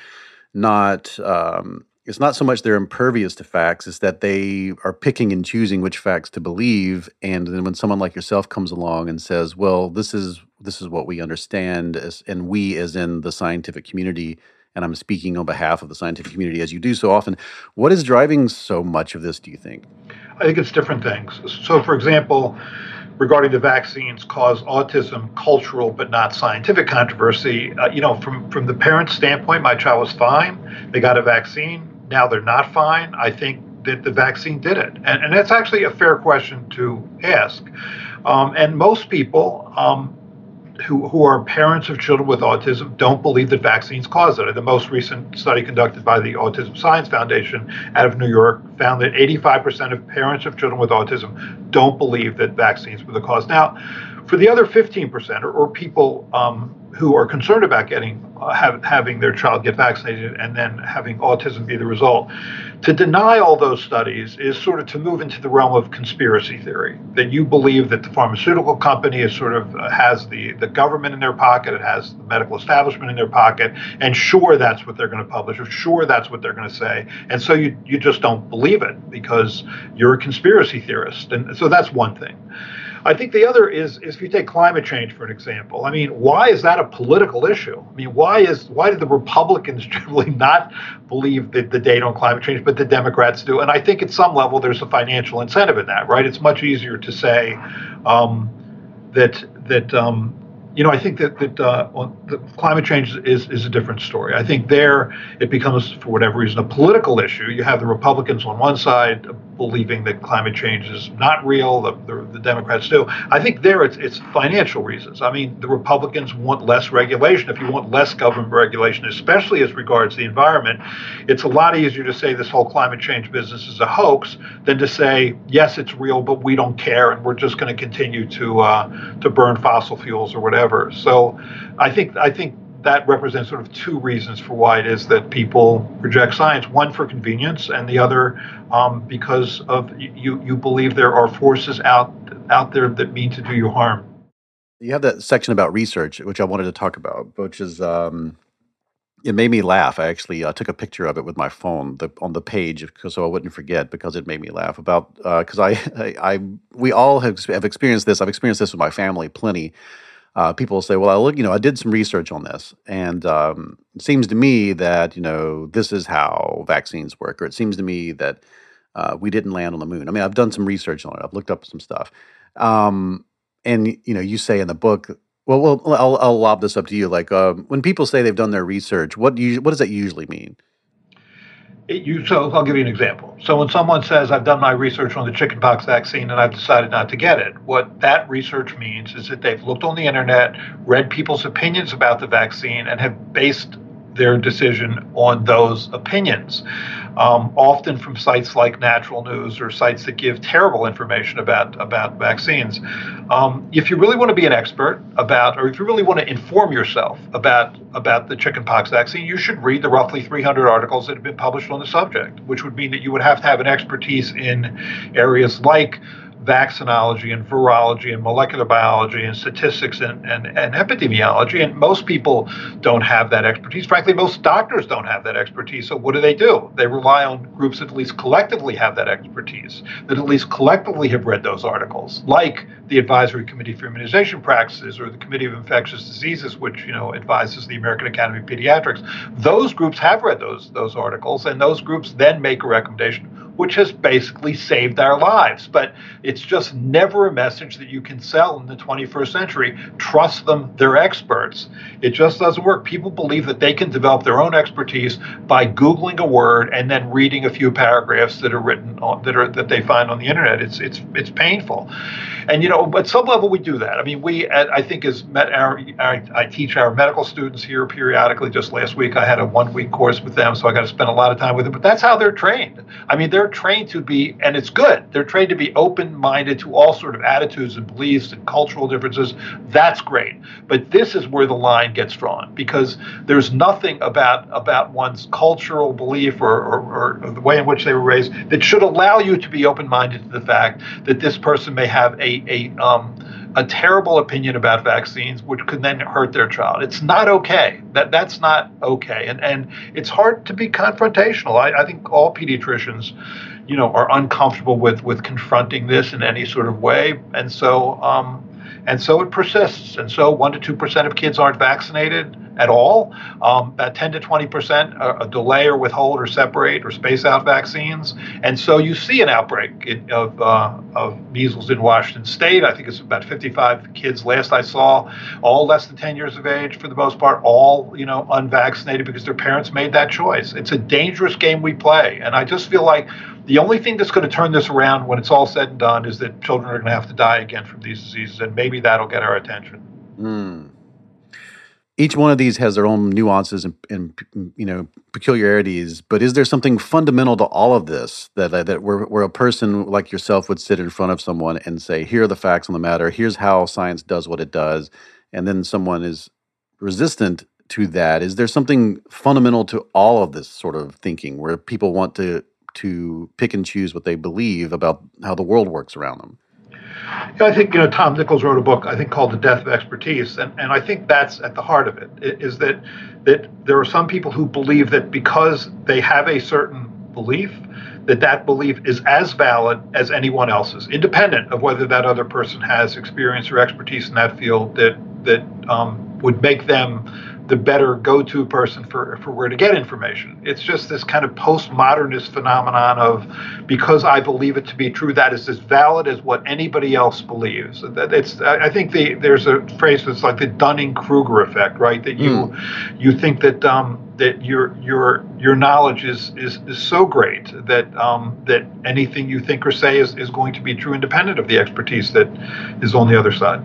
not it's not so much they're impervious to facts, it's that they are picking and choosing which facts to believe. And then when someone like yourself comes along and says, well, this is what we understand, and we as in the scientific community, and I'm speaking on behalf of the scientific community as you do so often, what is driving so much of this, do you think? I think it's different things. So, for example, regarding the vaccines cause autism cultural but not scientific controversy. From the parent's standpoint, my child was fine. They got a vaccine. Now they're not fine. I think that the vaccine did it. And that's actually a fair question to ask. And most people who are parents of children with autism don't believe that vaccines cause it. The most recent study conducted by the Autism Science Foundation out of New York found that 85% of parents of children with autism don't believe that vaccines were the cause. Now, for the other 15% or people who are concerned about having their child get vaccinated and then having autism be the result, to deny all those studies is sort of to move into the realm of conspiracy theory, that you believe that the pharmaceutical company is sort of has the government in their pocket, it has the medical establishment in their pocket, and sure, that's what they're going to publish, or sure, that's what they're going to say. And so you just don't believe it because you're a conspiracy theorist. And so that's one thing. I think the other is if you take climate change, for an example. I mean, why is that a political issue? I mean, why did the Republicans generally not believe the data on climate change, but the Democrats do? And I think at some level there's a financial incentive in that, right? It's much easier to say I think that the climate change is a different story. I think there it becomes, for whatever reason, a political issue. You have the Republicans on one side believing that climate change is not real, the Democrats do. I think there it's financial reasons. I mean, the Republicans want less regulation. If you want less government regulation, especially as regards the environment, it's a lot easier to say this whole climate change business is a hoax than to say, yes, it's real, but we don't care, and we're just going to continue to burn fossil fuels or whatever. So I think that represents sort of two reasons for why it is that people reject science. One, for convenience, and the other because of you believe there are forces out there that mean to do you harm. You have that section about research, which I wanted to talk about, which is it made me laugh. I actually took a picture of it with my phone on the page so I wouldn't forget, because it made me laugh about because we all have experienced this. I've experienced this with my family plenty. People say, well, I did some research on this, and it seems to me that, this is how vaccines work, or it seems to me that we didn't land on the moon. I mean, I've done some research on it. I've looked up some stuff. And, you say in the book, well, I'll lob this up to you. Like, when people say they've done their research, what does that usually mean? So I'll give you an example. So when someone says, I've done my research on the chickenpox vaccine and I've decided not to get it, what that research means is that they've looked on the internet, read people's opinions about the vaccine, and have based their decision on those opinions, often from sites like Natural News or sites that give terrible information about vaccines. If you really want to be an expert about, or if you really want to inform yourself about the chickenpox vaccine, you should read the roughly 300 articles that have been published on the subject, which would mean that you would have to have an expertise in areas like vaccinology and virology and molecular biology and statistics and epidemiology. And most people don't have that expertise. Frankly, most doctors don't have that expertise. So what do? They rely on groups that at least collectively have that expertise, that at least collectively have read those articles, like the Advisory Committee for Immunization Practices or the Committee of Infectious Diseases, which advises the American Academy of Pediatrics. Those groups have read those articles, and those groups then make a recommendation, which has basically saved our lives. But it's just never a message that you can sell in the 21st century. Trust them, they're experts. It just doesn't work. People believe that they can develop their own expertise by Googling a word and then reading a few paragraphs that are written on, that they find on the internet. It's painful. And at some level we do that. I mean, I think I teach our medical students here periodically. Just last week I had a 1-week course with them, so I got to spend a lot of time with them. But that's how they're trained. I mean, they're trained to be, and it's good, they're trained to be open-minded to all sort of attitudes and beliefs and cultural differences. That's great. But this is where the line gets drawn, because there's nothing about one's cultural belief or the way in which they were raised that should allow you to be open-minded to the fact that this person may have a terrible opinion about vaccines, which could then hurt their child. It's not okay. That's not okay. And it's hard to be confrontational. I think all pediatricians, are uncomfortable with confronting this in any sort of way. And so it persists. And so 1% to 2% of kids aren't vaccinated at all. About 10 to 20% delay or withhold or separate or space out vaccines. And so you see an outbreak of measles in Washington State. I think it's about 55 kids last I saw, all less than 10 years of age for the most part, all unvaccinated because their parents made that choice. It's a dangerous game we play. And I just feel like the only thing that's going to turn this around when it's all said and done is that children are going to have to die again from these diseases, and maybe that'll get our attention. Each one of these has their own nuances and peculiarities, but is there something fundamental to all of this that where a person like yourself would sit in front of someone and say, here are the facts on the matter, here's how science does what it does, and then someone is resistant to that? Is there something fundamental to all of this sort of thinking where people want to pick and choose what they believe about how the world works around them? I think, Tom Nichols wrote a book, I think, called The Death of Expertise. And I think that's at the heart of it, is that there are some people who believe that because they have a certain belief, that belief is as valid as anyone else's, independent of whether that other person has experience or expertise in that field that would make them the better go-to person for where to get information. It's just this kind of postmodernist phenomenon of, because I believe it to be true, that is as valid as what anybody else believes. I think there's a phrase that's like the Dunning-Kruger effect, right? That you think that your knowledge is so great that anything you think or say is going to be true, independent of the expertise that is on the other side.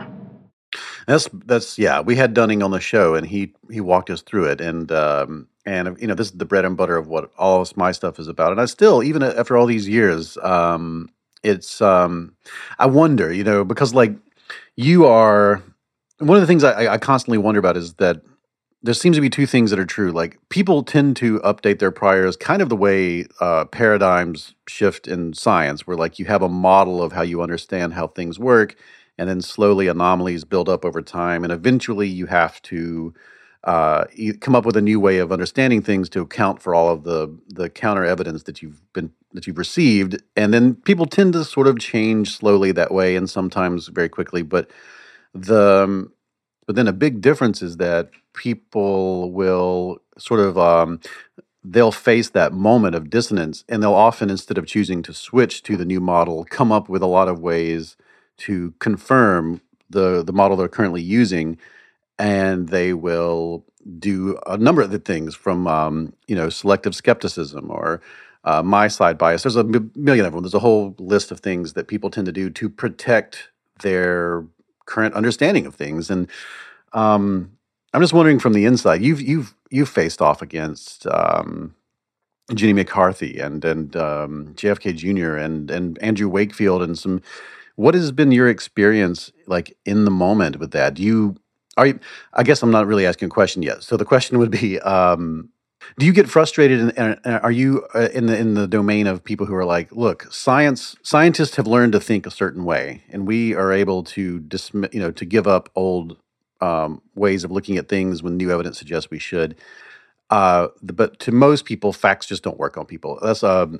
That's yeah. We had Dunning on the show, and he walked us through it, and this is the bread and butter of what all of my stuff is about. And I still, even after all these years, it's I wonder, because like you are one of the things I constantly wonder about is that there seems to be two things that are true. Like people tend to update their priors, kind of the way paradigms shift in science, where like you have a model of how you understand how things work. And then slowly anomalies build up over time, and eventually you have to come up with a new way of understanding things to account for all of the counter evidence that you've received. And then people tend to sort of change slowly that way, and sometimes very quickly. But then a big difference is that people will sort of they'll face that moment of dissonance, and they'll often, instead of choosing to switch to the new model, come up with a lot of ways to confirm the model they're currently using, and they will do a number of the things from selective skepticism or my side bias. There's a million of them. There's a whole list of things that people tend to do to protect their current understanding of things. And I I'm just wondering from the inside. You've faced off against Jenny McCarthy and JFK Jr. and Andrew Wakefield and some. What has been your experience like in the moment with that? I guess I'm not really asking a question yet. So the question would be, do you get frustrated and are you in the domain of people who are like, look, scientists have learned to think a certain way and we are able to to give up old ways of looking at things when new evidence suggests we should. But to most people, facts just don't work on people. That's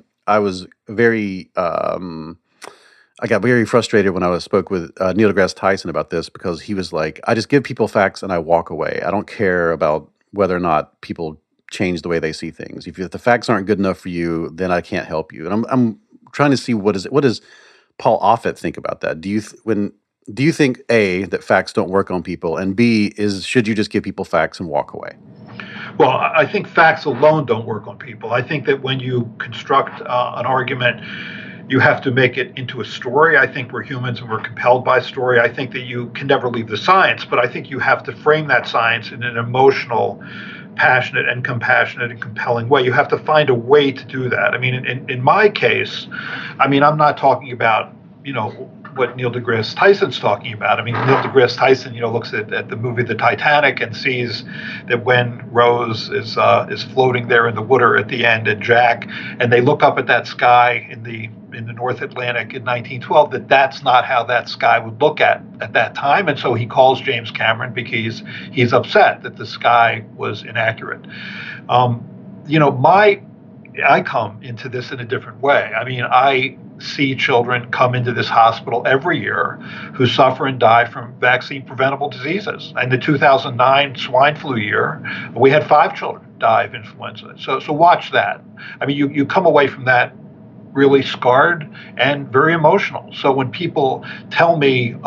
I got very frustrated when I spoke with Neil deGrasse Tyson about this because he was like, I just give people facts and I walk away. I don't care about whether or not people change the way they see things. If the facts aren't good enough for you, then I can't help you. And I'm trying to see what does Paul Offit think about that? Do you think A, that facts don't work on people, and B, should you just give people facts and walk away? Well, I think facts alone don't work on people. I think that when you construct an argument, you have to make it into a story. I think we're humans and we're compelled by story. I think that you can never leave the science, but I think you have to frame that science in an emotional, passionate and compassionate and compelling way. You have to find a way to do that. I mean, in my case, I'm not talking about, what Neil deGrasse Tyson's talking about. I mean, Neil deGrasse Tyson, looks at the movie The Titanic and sees that when Rose is floating there in the water at the end and Jack, and they look up at that sky in the North Atlantic in 1912, that's not how that sky would look at that time. And so he calls James Cameron because he's upset that the sky was inaccurate. I come into this in a different way. I mean, I see children come into this hospital every year who suffer and die from vaccine-preventable diseases. In the 2009 swine flu year, we had 5 children die of influenza. So watch that. I mean, you come away from that really scarred and very emotional. So when people tell me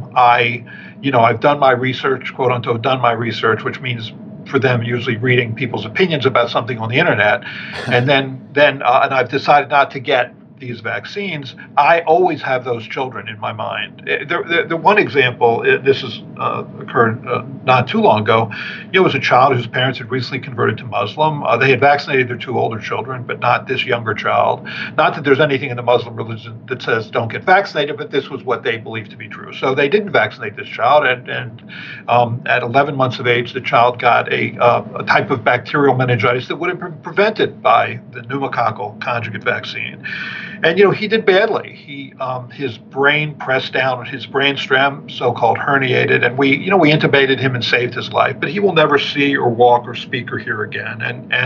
I've done my research, quote unquote, done my research, which means for them usually reading people's opinions about something on the internet, and then and I've decided not to get these vaccines, I always have those children in my mind. The one example, this has occurred not too long ago, was a child whose parents had recently converted to Muslim. They had vaccinated their 2 older children, but not this younger child. Not that there's anything in the Muslim religion that says don't get vaccinated, but this was what they believed to be true. So they didn't vaccinate this child, and at 11 months of age, the child got a type of bacterial meningitis that would have been prevented by the pneumococcal conjugate vaccine. And, he did badly. His brain pressed down, his brain stem, so-called herniated, and we intubated him and saved his life. But he will never see or walk or speak or hear again.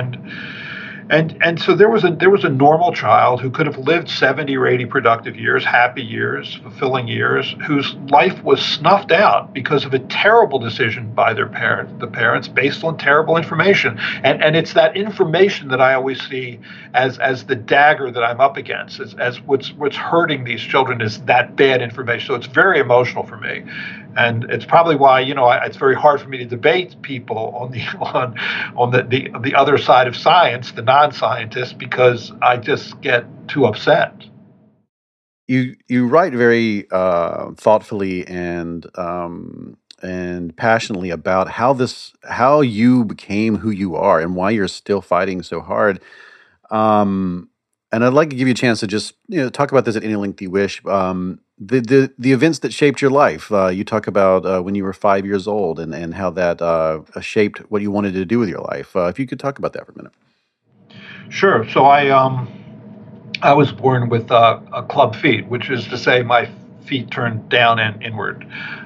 And so there was a normal child who could have lived 70 or 80 productive years, happy years, fulfilling years, whose life was snuffed out because of a terrible decision by the parents based on terrible information. And it's that information that I always see as the dagger that I'm up against, as what's hurting these children is that bad information. So it's very emotional for me. And it's probably why, it's very hard for me to debate people on the other side of science, the non-scientists, because I just get too upset. You write very thoughtfully and passionately about how you became who you are and why you're still fighting so hard. And I'd like to give you a chance to just talk about this at any length you wish. The events that shaped your life. You talk about when you were 5 years old and how that shaped what you wanted to do with your life. If you could talk about that for a minute. Sure. So I was born with club feet, which is to say my feet turned down and inward.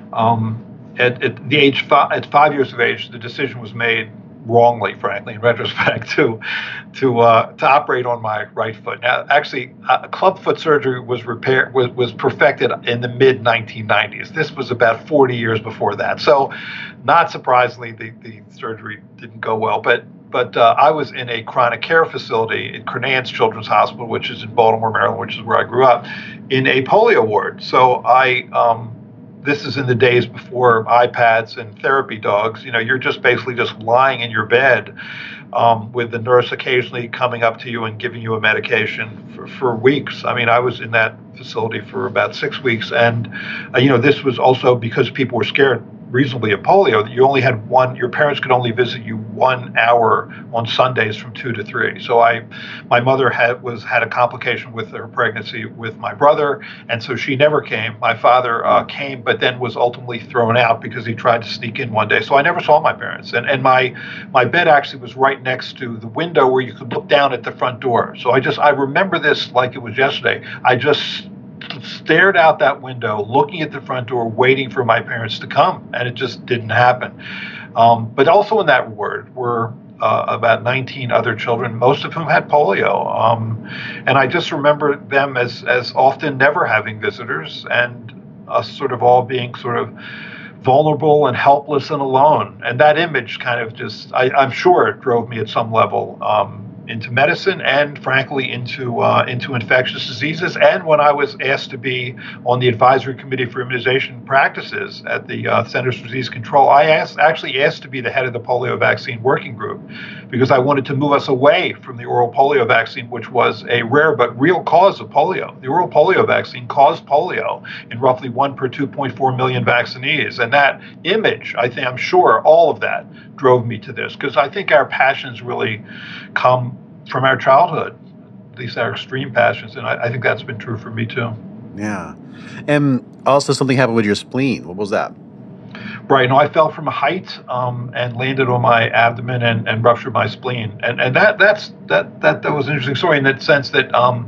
At 5 years of age, the decision was made wrongly, frankly, in retrospect, to operate on my right foot. Now, actually, clubfoot surgery was perfected in the mid 1990s. This was about 40 years before that. So, not surprisingly, the surgery didn't go well. But I was in a chronic care facility in Crenance Children's Hospital, which is in Baltimore, Maryland, which is where I grew up, in a polio ward. So this is in the days before iPads and therapy dogs. You're just basically just lying in your bed with the nurse occasionally coming up to you and giving you a medication for weeks. I mean, I was in that facility for about 6 weeks. And, this was also because people were scared reasonably of polio, that you only had your parents could only visit you 1 hour on Sundays from 2 to 3. So my mother had a complication with her pregnancy with my brother, and so she never came. My father came, but then was ultimately thrown out because he tried to sneak in one day. So I never saw my parents. And my bed actually was right next to the window where you could look down at the front door. So I remember this like it was yesterday. I just stared out that window, looking at the front door, waiting for my parents to come, and it just didn't happen. But also in that ward were about 19 other children, most of whom had polio. And I just remember them as often never having visitors, and us sort of all being sort of vulnerable and helpless and alone. And that image kind of just, I'm sure it drove me at some level into medicine and frankly into infectious diseases. And when I was asked to be on the advisory committee for immunization practices at the Centers for Disease Control, I actually asked to be the head of the polio vaccine working group because I wanted to move us away from the oral polio vaccine, which was a rare but real cause of polio. The oral polio vaccine caused polio in roughly 1 per 2.4 million vaccinees. And that image, I'm sure all of that drove me to this, because I think our passions really come from our childhood, at least our extreme passions. And I think that's been true for me too. Yeah. And also something happened with your spleen. What was that? Right. No, I fell from a height and landed on my abdomen and ruptured my spleen. And that was an interesting story in that sense that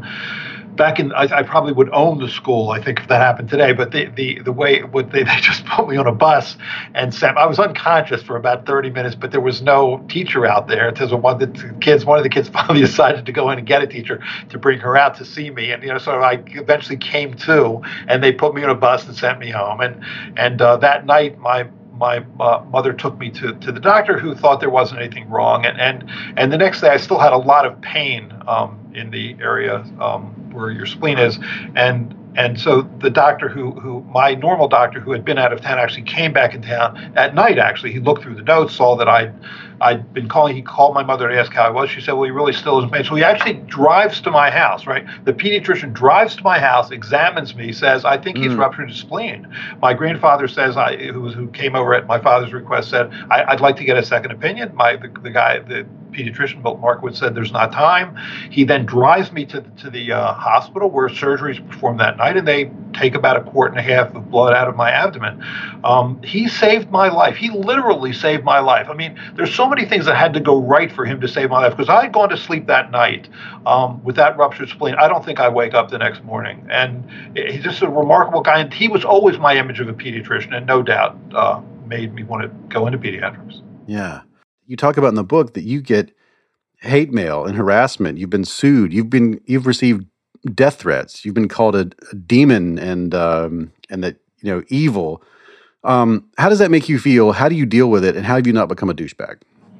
back in, I probably would own the school, I think, if that happened today. But the way they just put me on a bus and sent. I was unconscious for about 30 minutes, but there was no teacher out there. Because one of the kids finally decided to go in and get a teacher to bring her out to see me. And so I eventually came to, and they put me on a bus and sent me home. And that night, my mother took me to the doctor, who thought there wasn't anything wrong. And the next day, I still had a lot of pain in the area where your spleen is. And so the doctor my normal doctor who had been out of town actually came back in town at night. Actually, he looked through the notes, saw that I'd been calling. He called my mother to ask how I was. She said, well, he really still is in pain. So he actually drives to my house, right? The pediatrician drives to my house, examines me, says, I think he's ruptured his spleen. My grandfather says, who came over at my father's request, said, I'd like to get a second opinion. The pediatrician, Bill Markowitz, said there's not time. He then drives me to the hospital where surgery is performed that night, and they take about 1.5 quarts of blood out of my abdomen. He saved my life. He literally saved my life. I mean, there's so many things that had to go right for him to save my life, because I had gone to sleep that night with that ruptured spleen. I don't think I wake up the next morning. And he's just a remarkable guy, and he was always my image of a pediatrician, and no doubt made me want to go into pediatrics. Yeah. You talk about in the book that you get hate mail and harassment. You've been sued. You've received death threats. You've been called a demon and that evil. How does that make you feel? How do you deal with it? And how have you not become a douchebag?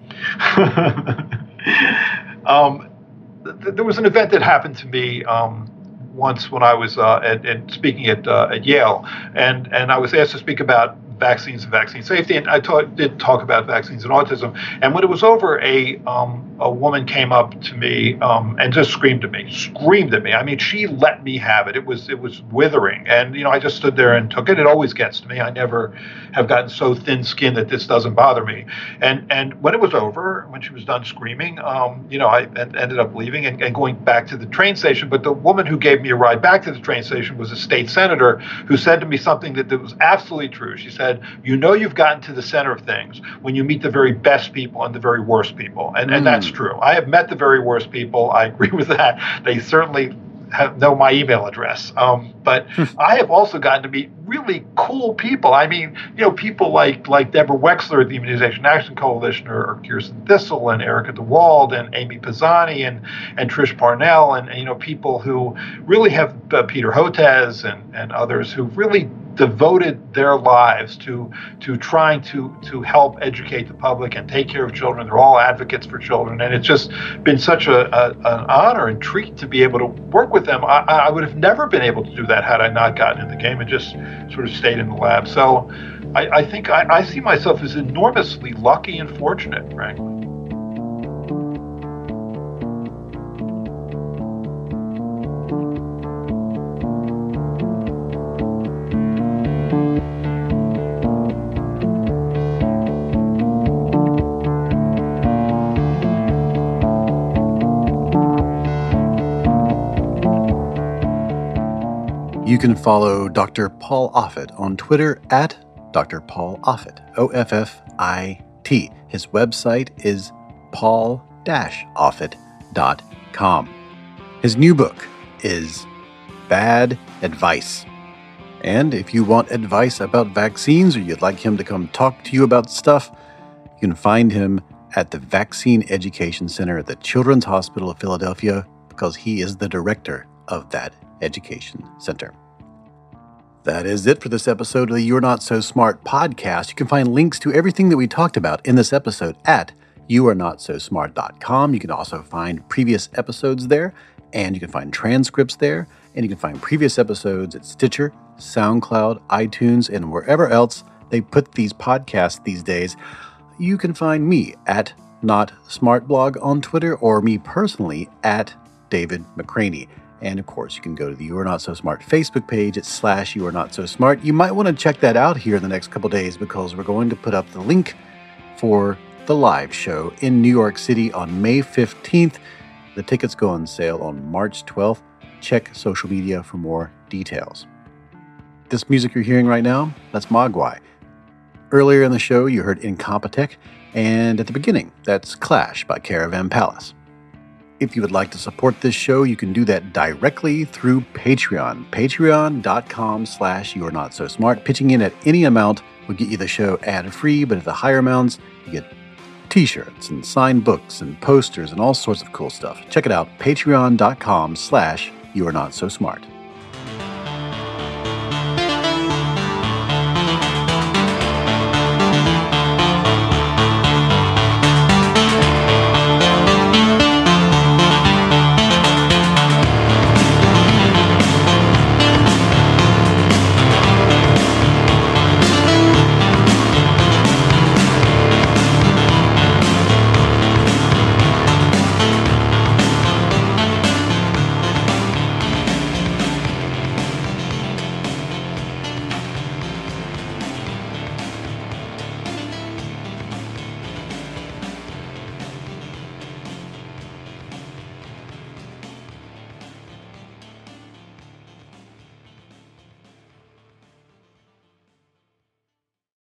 There was an event that happened to me once when I was speaking at Yale, and I was asked to speak about vaccines and vaccine safety, and I did talk about vaccines and autism. And when it was over, a woman came up to me and just screamed at me. I mean, she let me have it. It was withering, and I just stood there and took it. It always gets to me. I never have gotten so thin-skinned that this doesn't bother me. And when it was over, when she was done screaming, I ended up leaving and going back to the train station. But the woman who gave me a ride back to the train station was a state senator who said to me something that was absolutely true. She said, you've gotten to the center of things when you meet the very best people and the very worst people. And that's true. I have met the very worst people. I agree with that. They certainly know my email address. But I have also gotten to meet really cool people. I mean, people like Deborah Wexler at the Immunization Action Coalition, or Kirsten Thistle and Erica DeWald and Amy Pisani and Trish Parnell and people who really have Peter Hotez and others who really devoted their lives to trying to help educate the public and take care of children. They're all advocates for children, and it's just been such an honor and treat to be able to work with them. I would have never been able to do that had I not gotten in the game and just sort of stayed in the lab. So I think I see myself as enormously lucky and fortunate, frankly. You can follow Dr. Paul Offit on Twitter at Dr. Paul Offit, O-F-F-I-T. His website is paul-offit.com. His new book is Bad Advice. And if you want advice about vaccines or you'd like him to come talk to you about stuff, you can find him at the Vaccine Education Center at the Children's Hospital of Philadelphia because he is the director of that education center. That is it for this episode of the You're Not So Smart podcast. You can find links to everything that we talked about in this episode at youarenotsosmart.com. You can also find previous episodes there, and you can find transcripts there, and you can find previous episodes at Stitcher, SoundCloud, iTunes, and wherever else they put these podcasts these days. You can find me at Not Smart Blog on Twitter, or me personally at David McCraney. And of course, you can go to the You Are Not So Smart Facebook page at /YouAreNotSoSmart. You might want to check that out here in the next couple days because we're going to put up the link for the live show in New York City on May 15th. The tickets go on sale on March 12th. Check social media for more details. This music you're hearing right now, that's Mogwai. Earlier in the show, you heard Incompetech, and at the beginning, that's Clash by Caravan Palace. If you would like to support this show, you can do that directly through Patreon. Patreon.com/YouAreNotSoSmart. Pitching in at any amount will get you the show ad-free, but at the higher amounts, you get t-shirts and signed books and posters and all sorts of cool stuff. Check it out, patreon.com/YouAreNotSoSmart.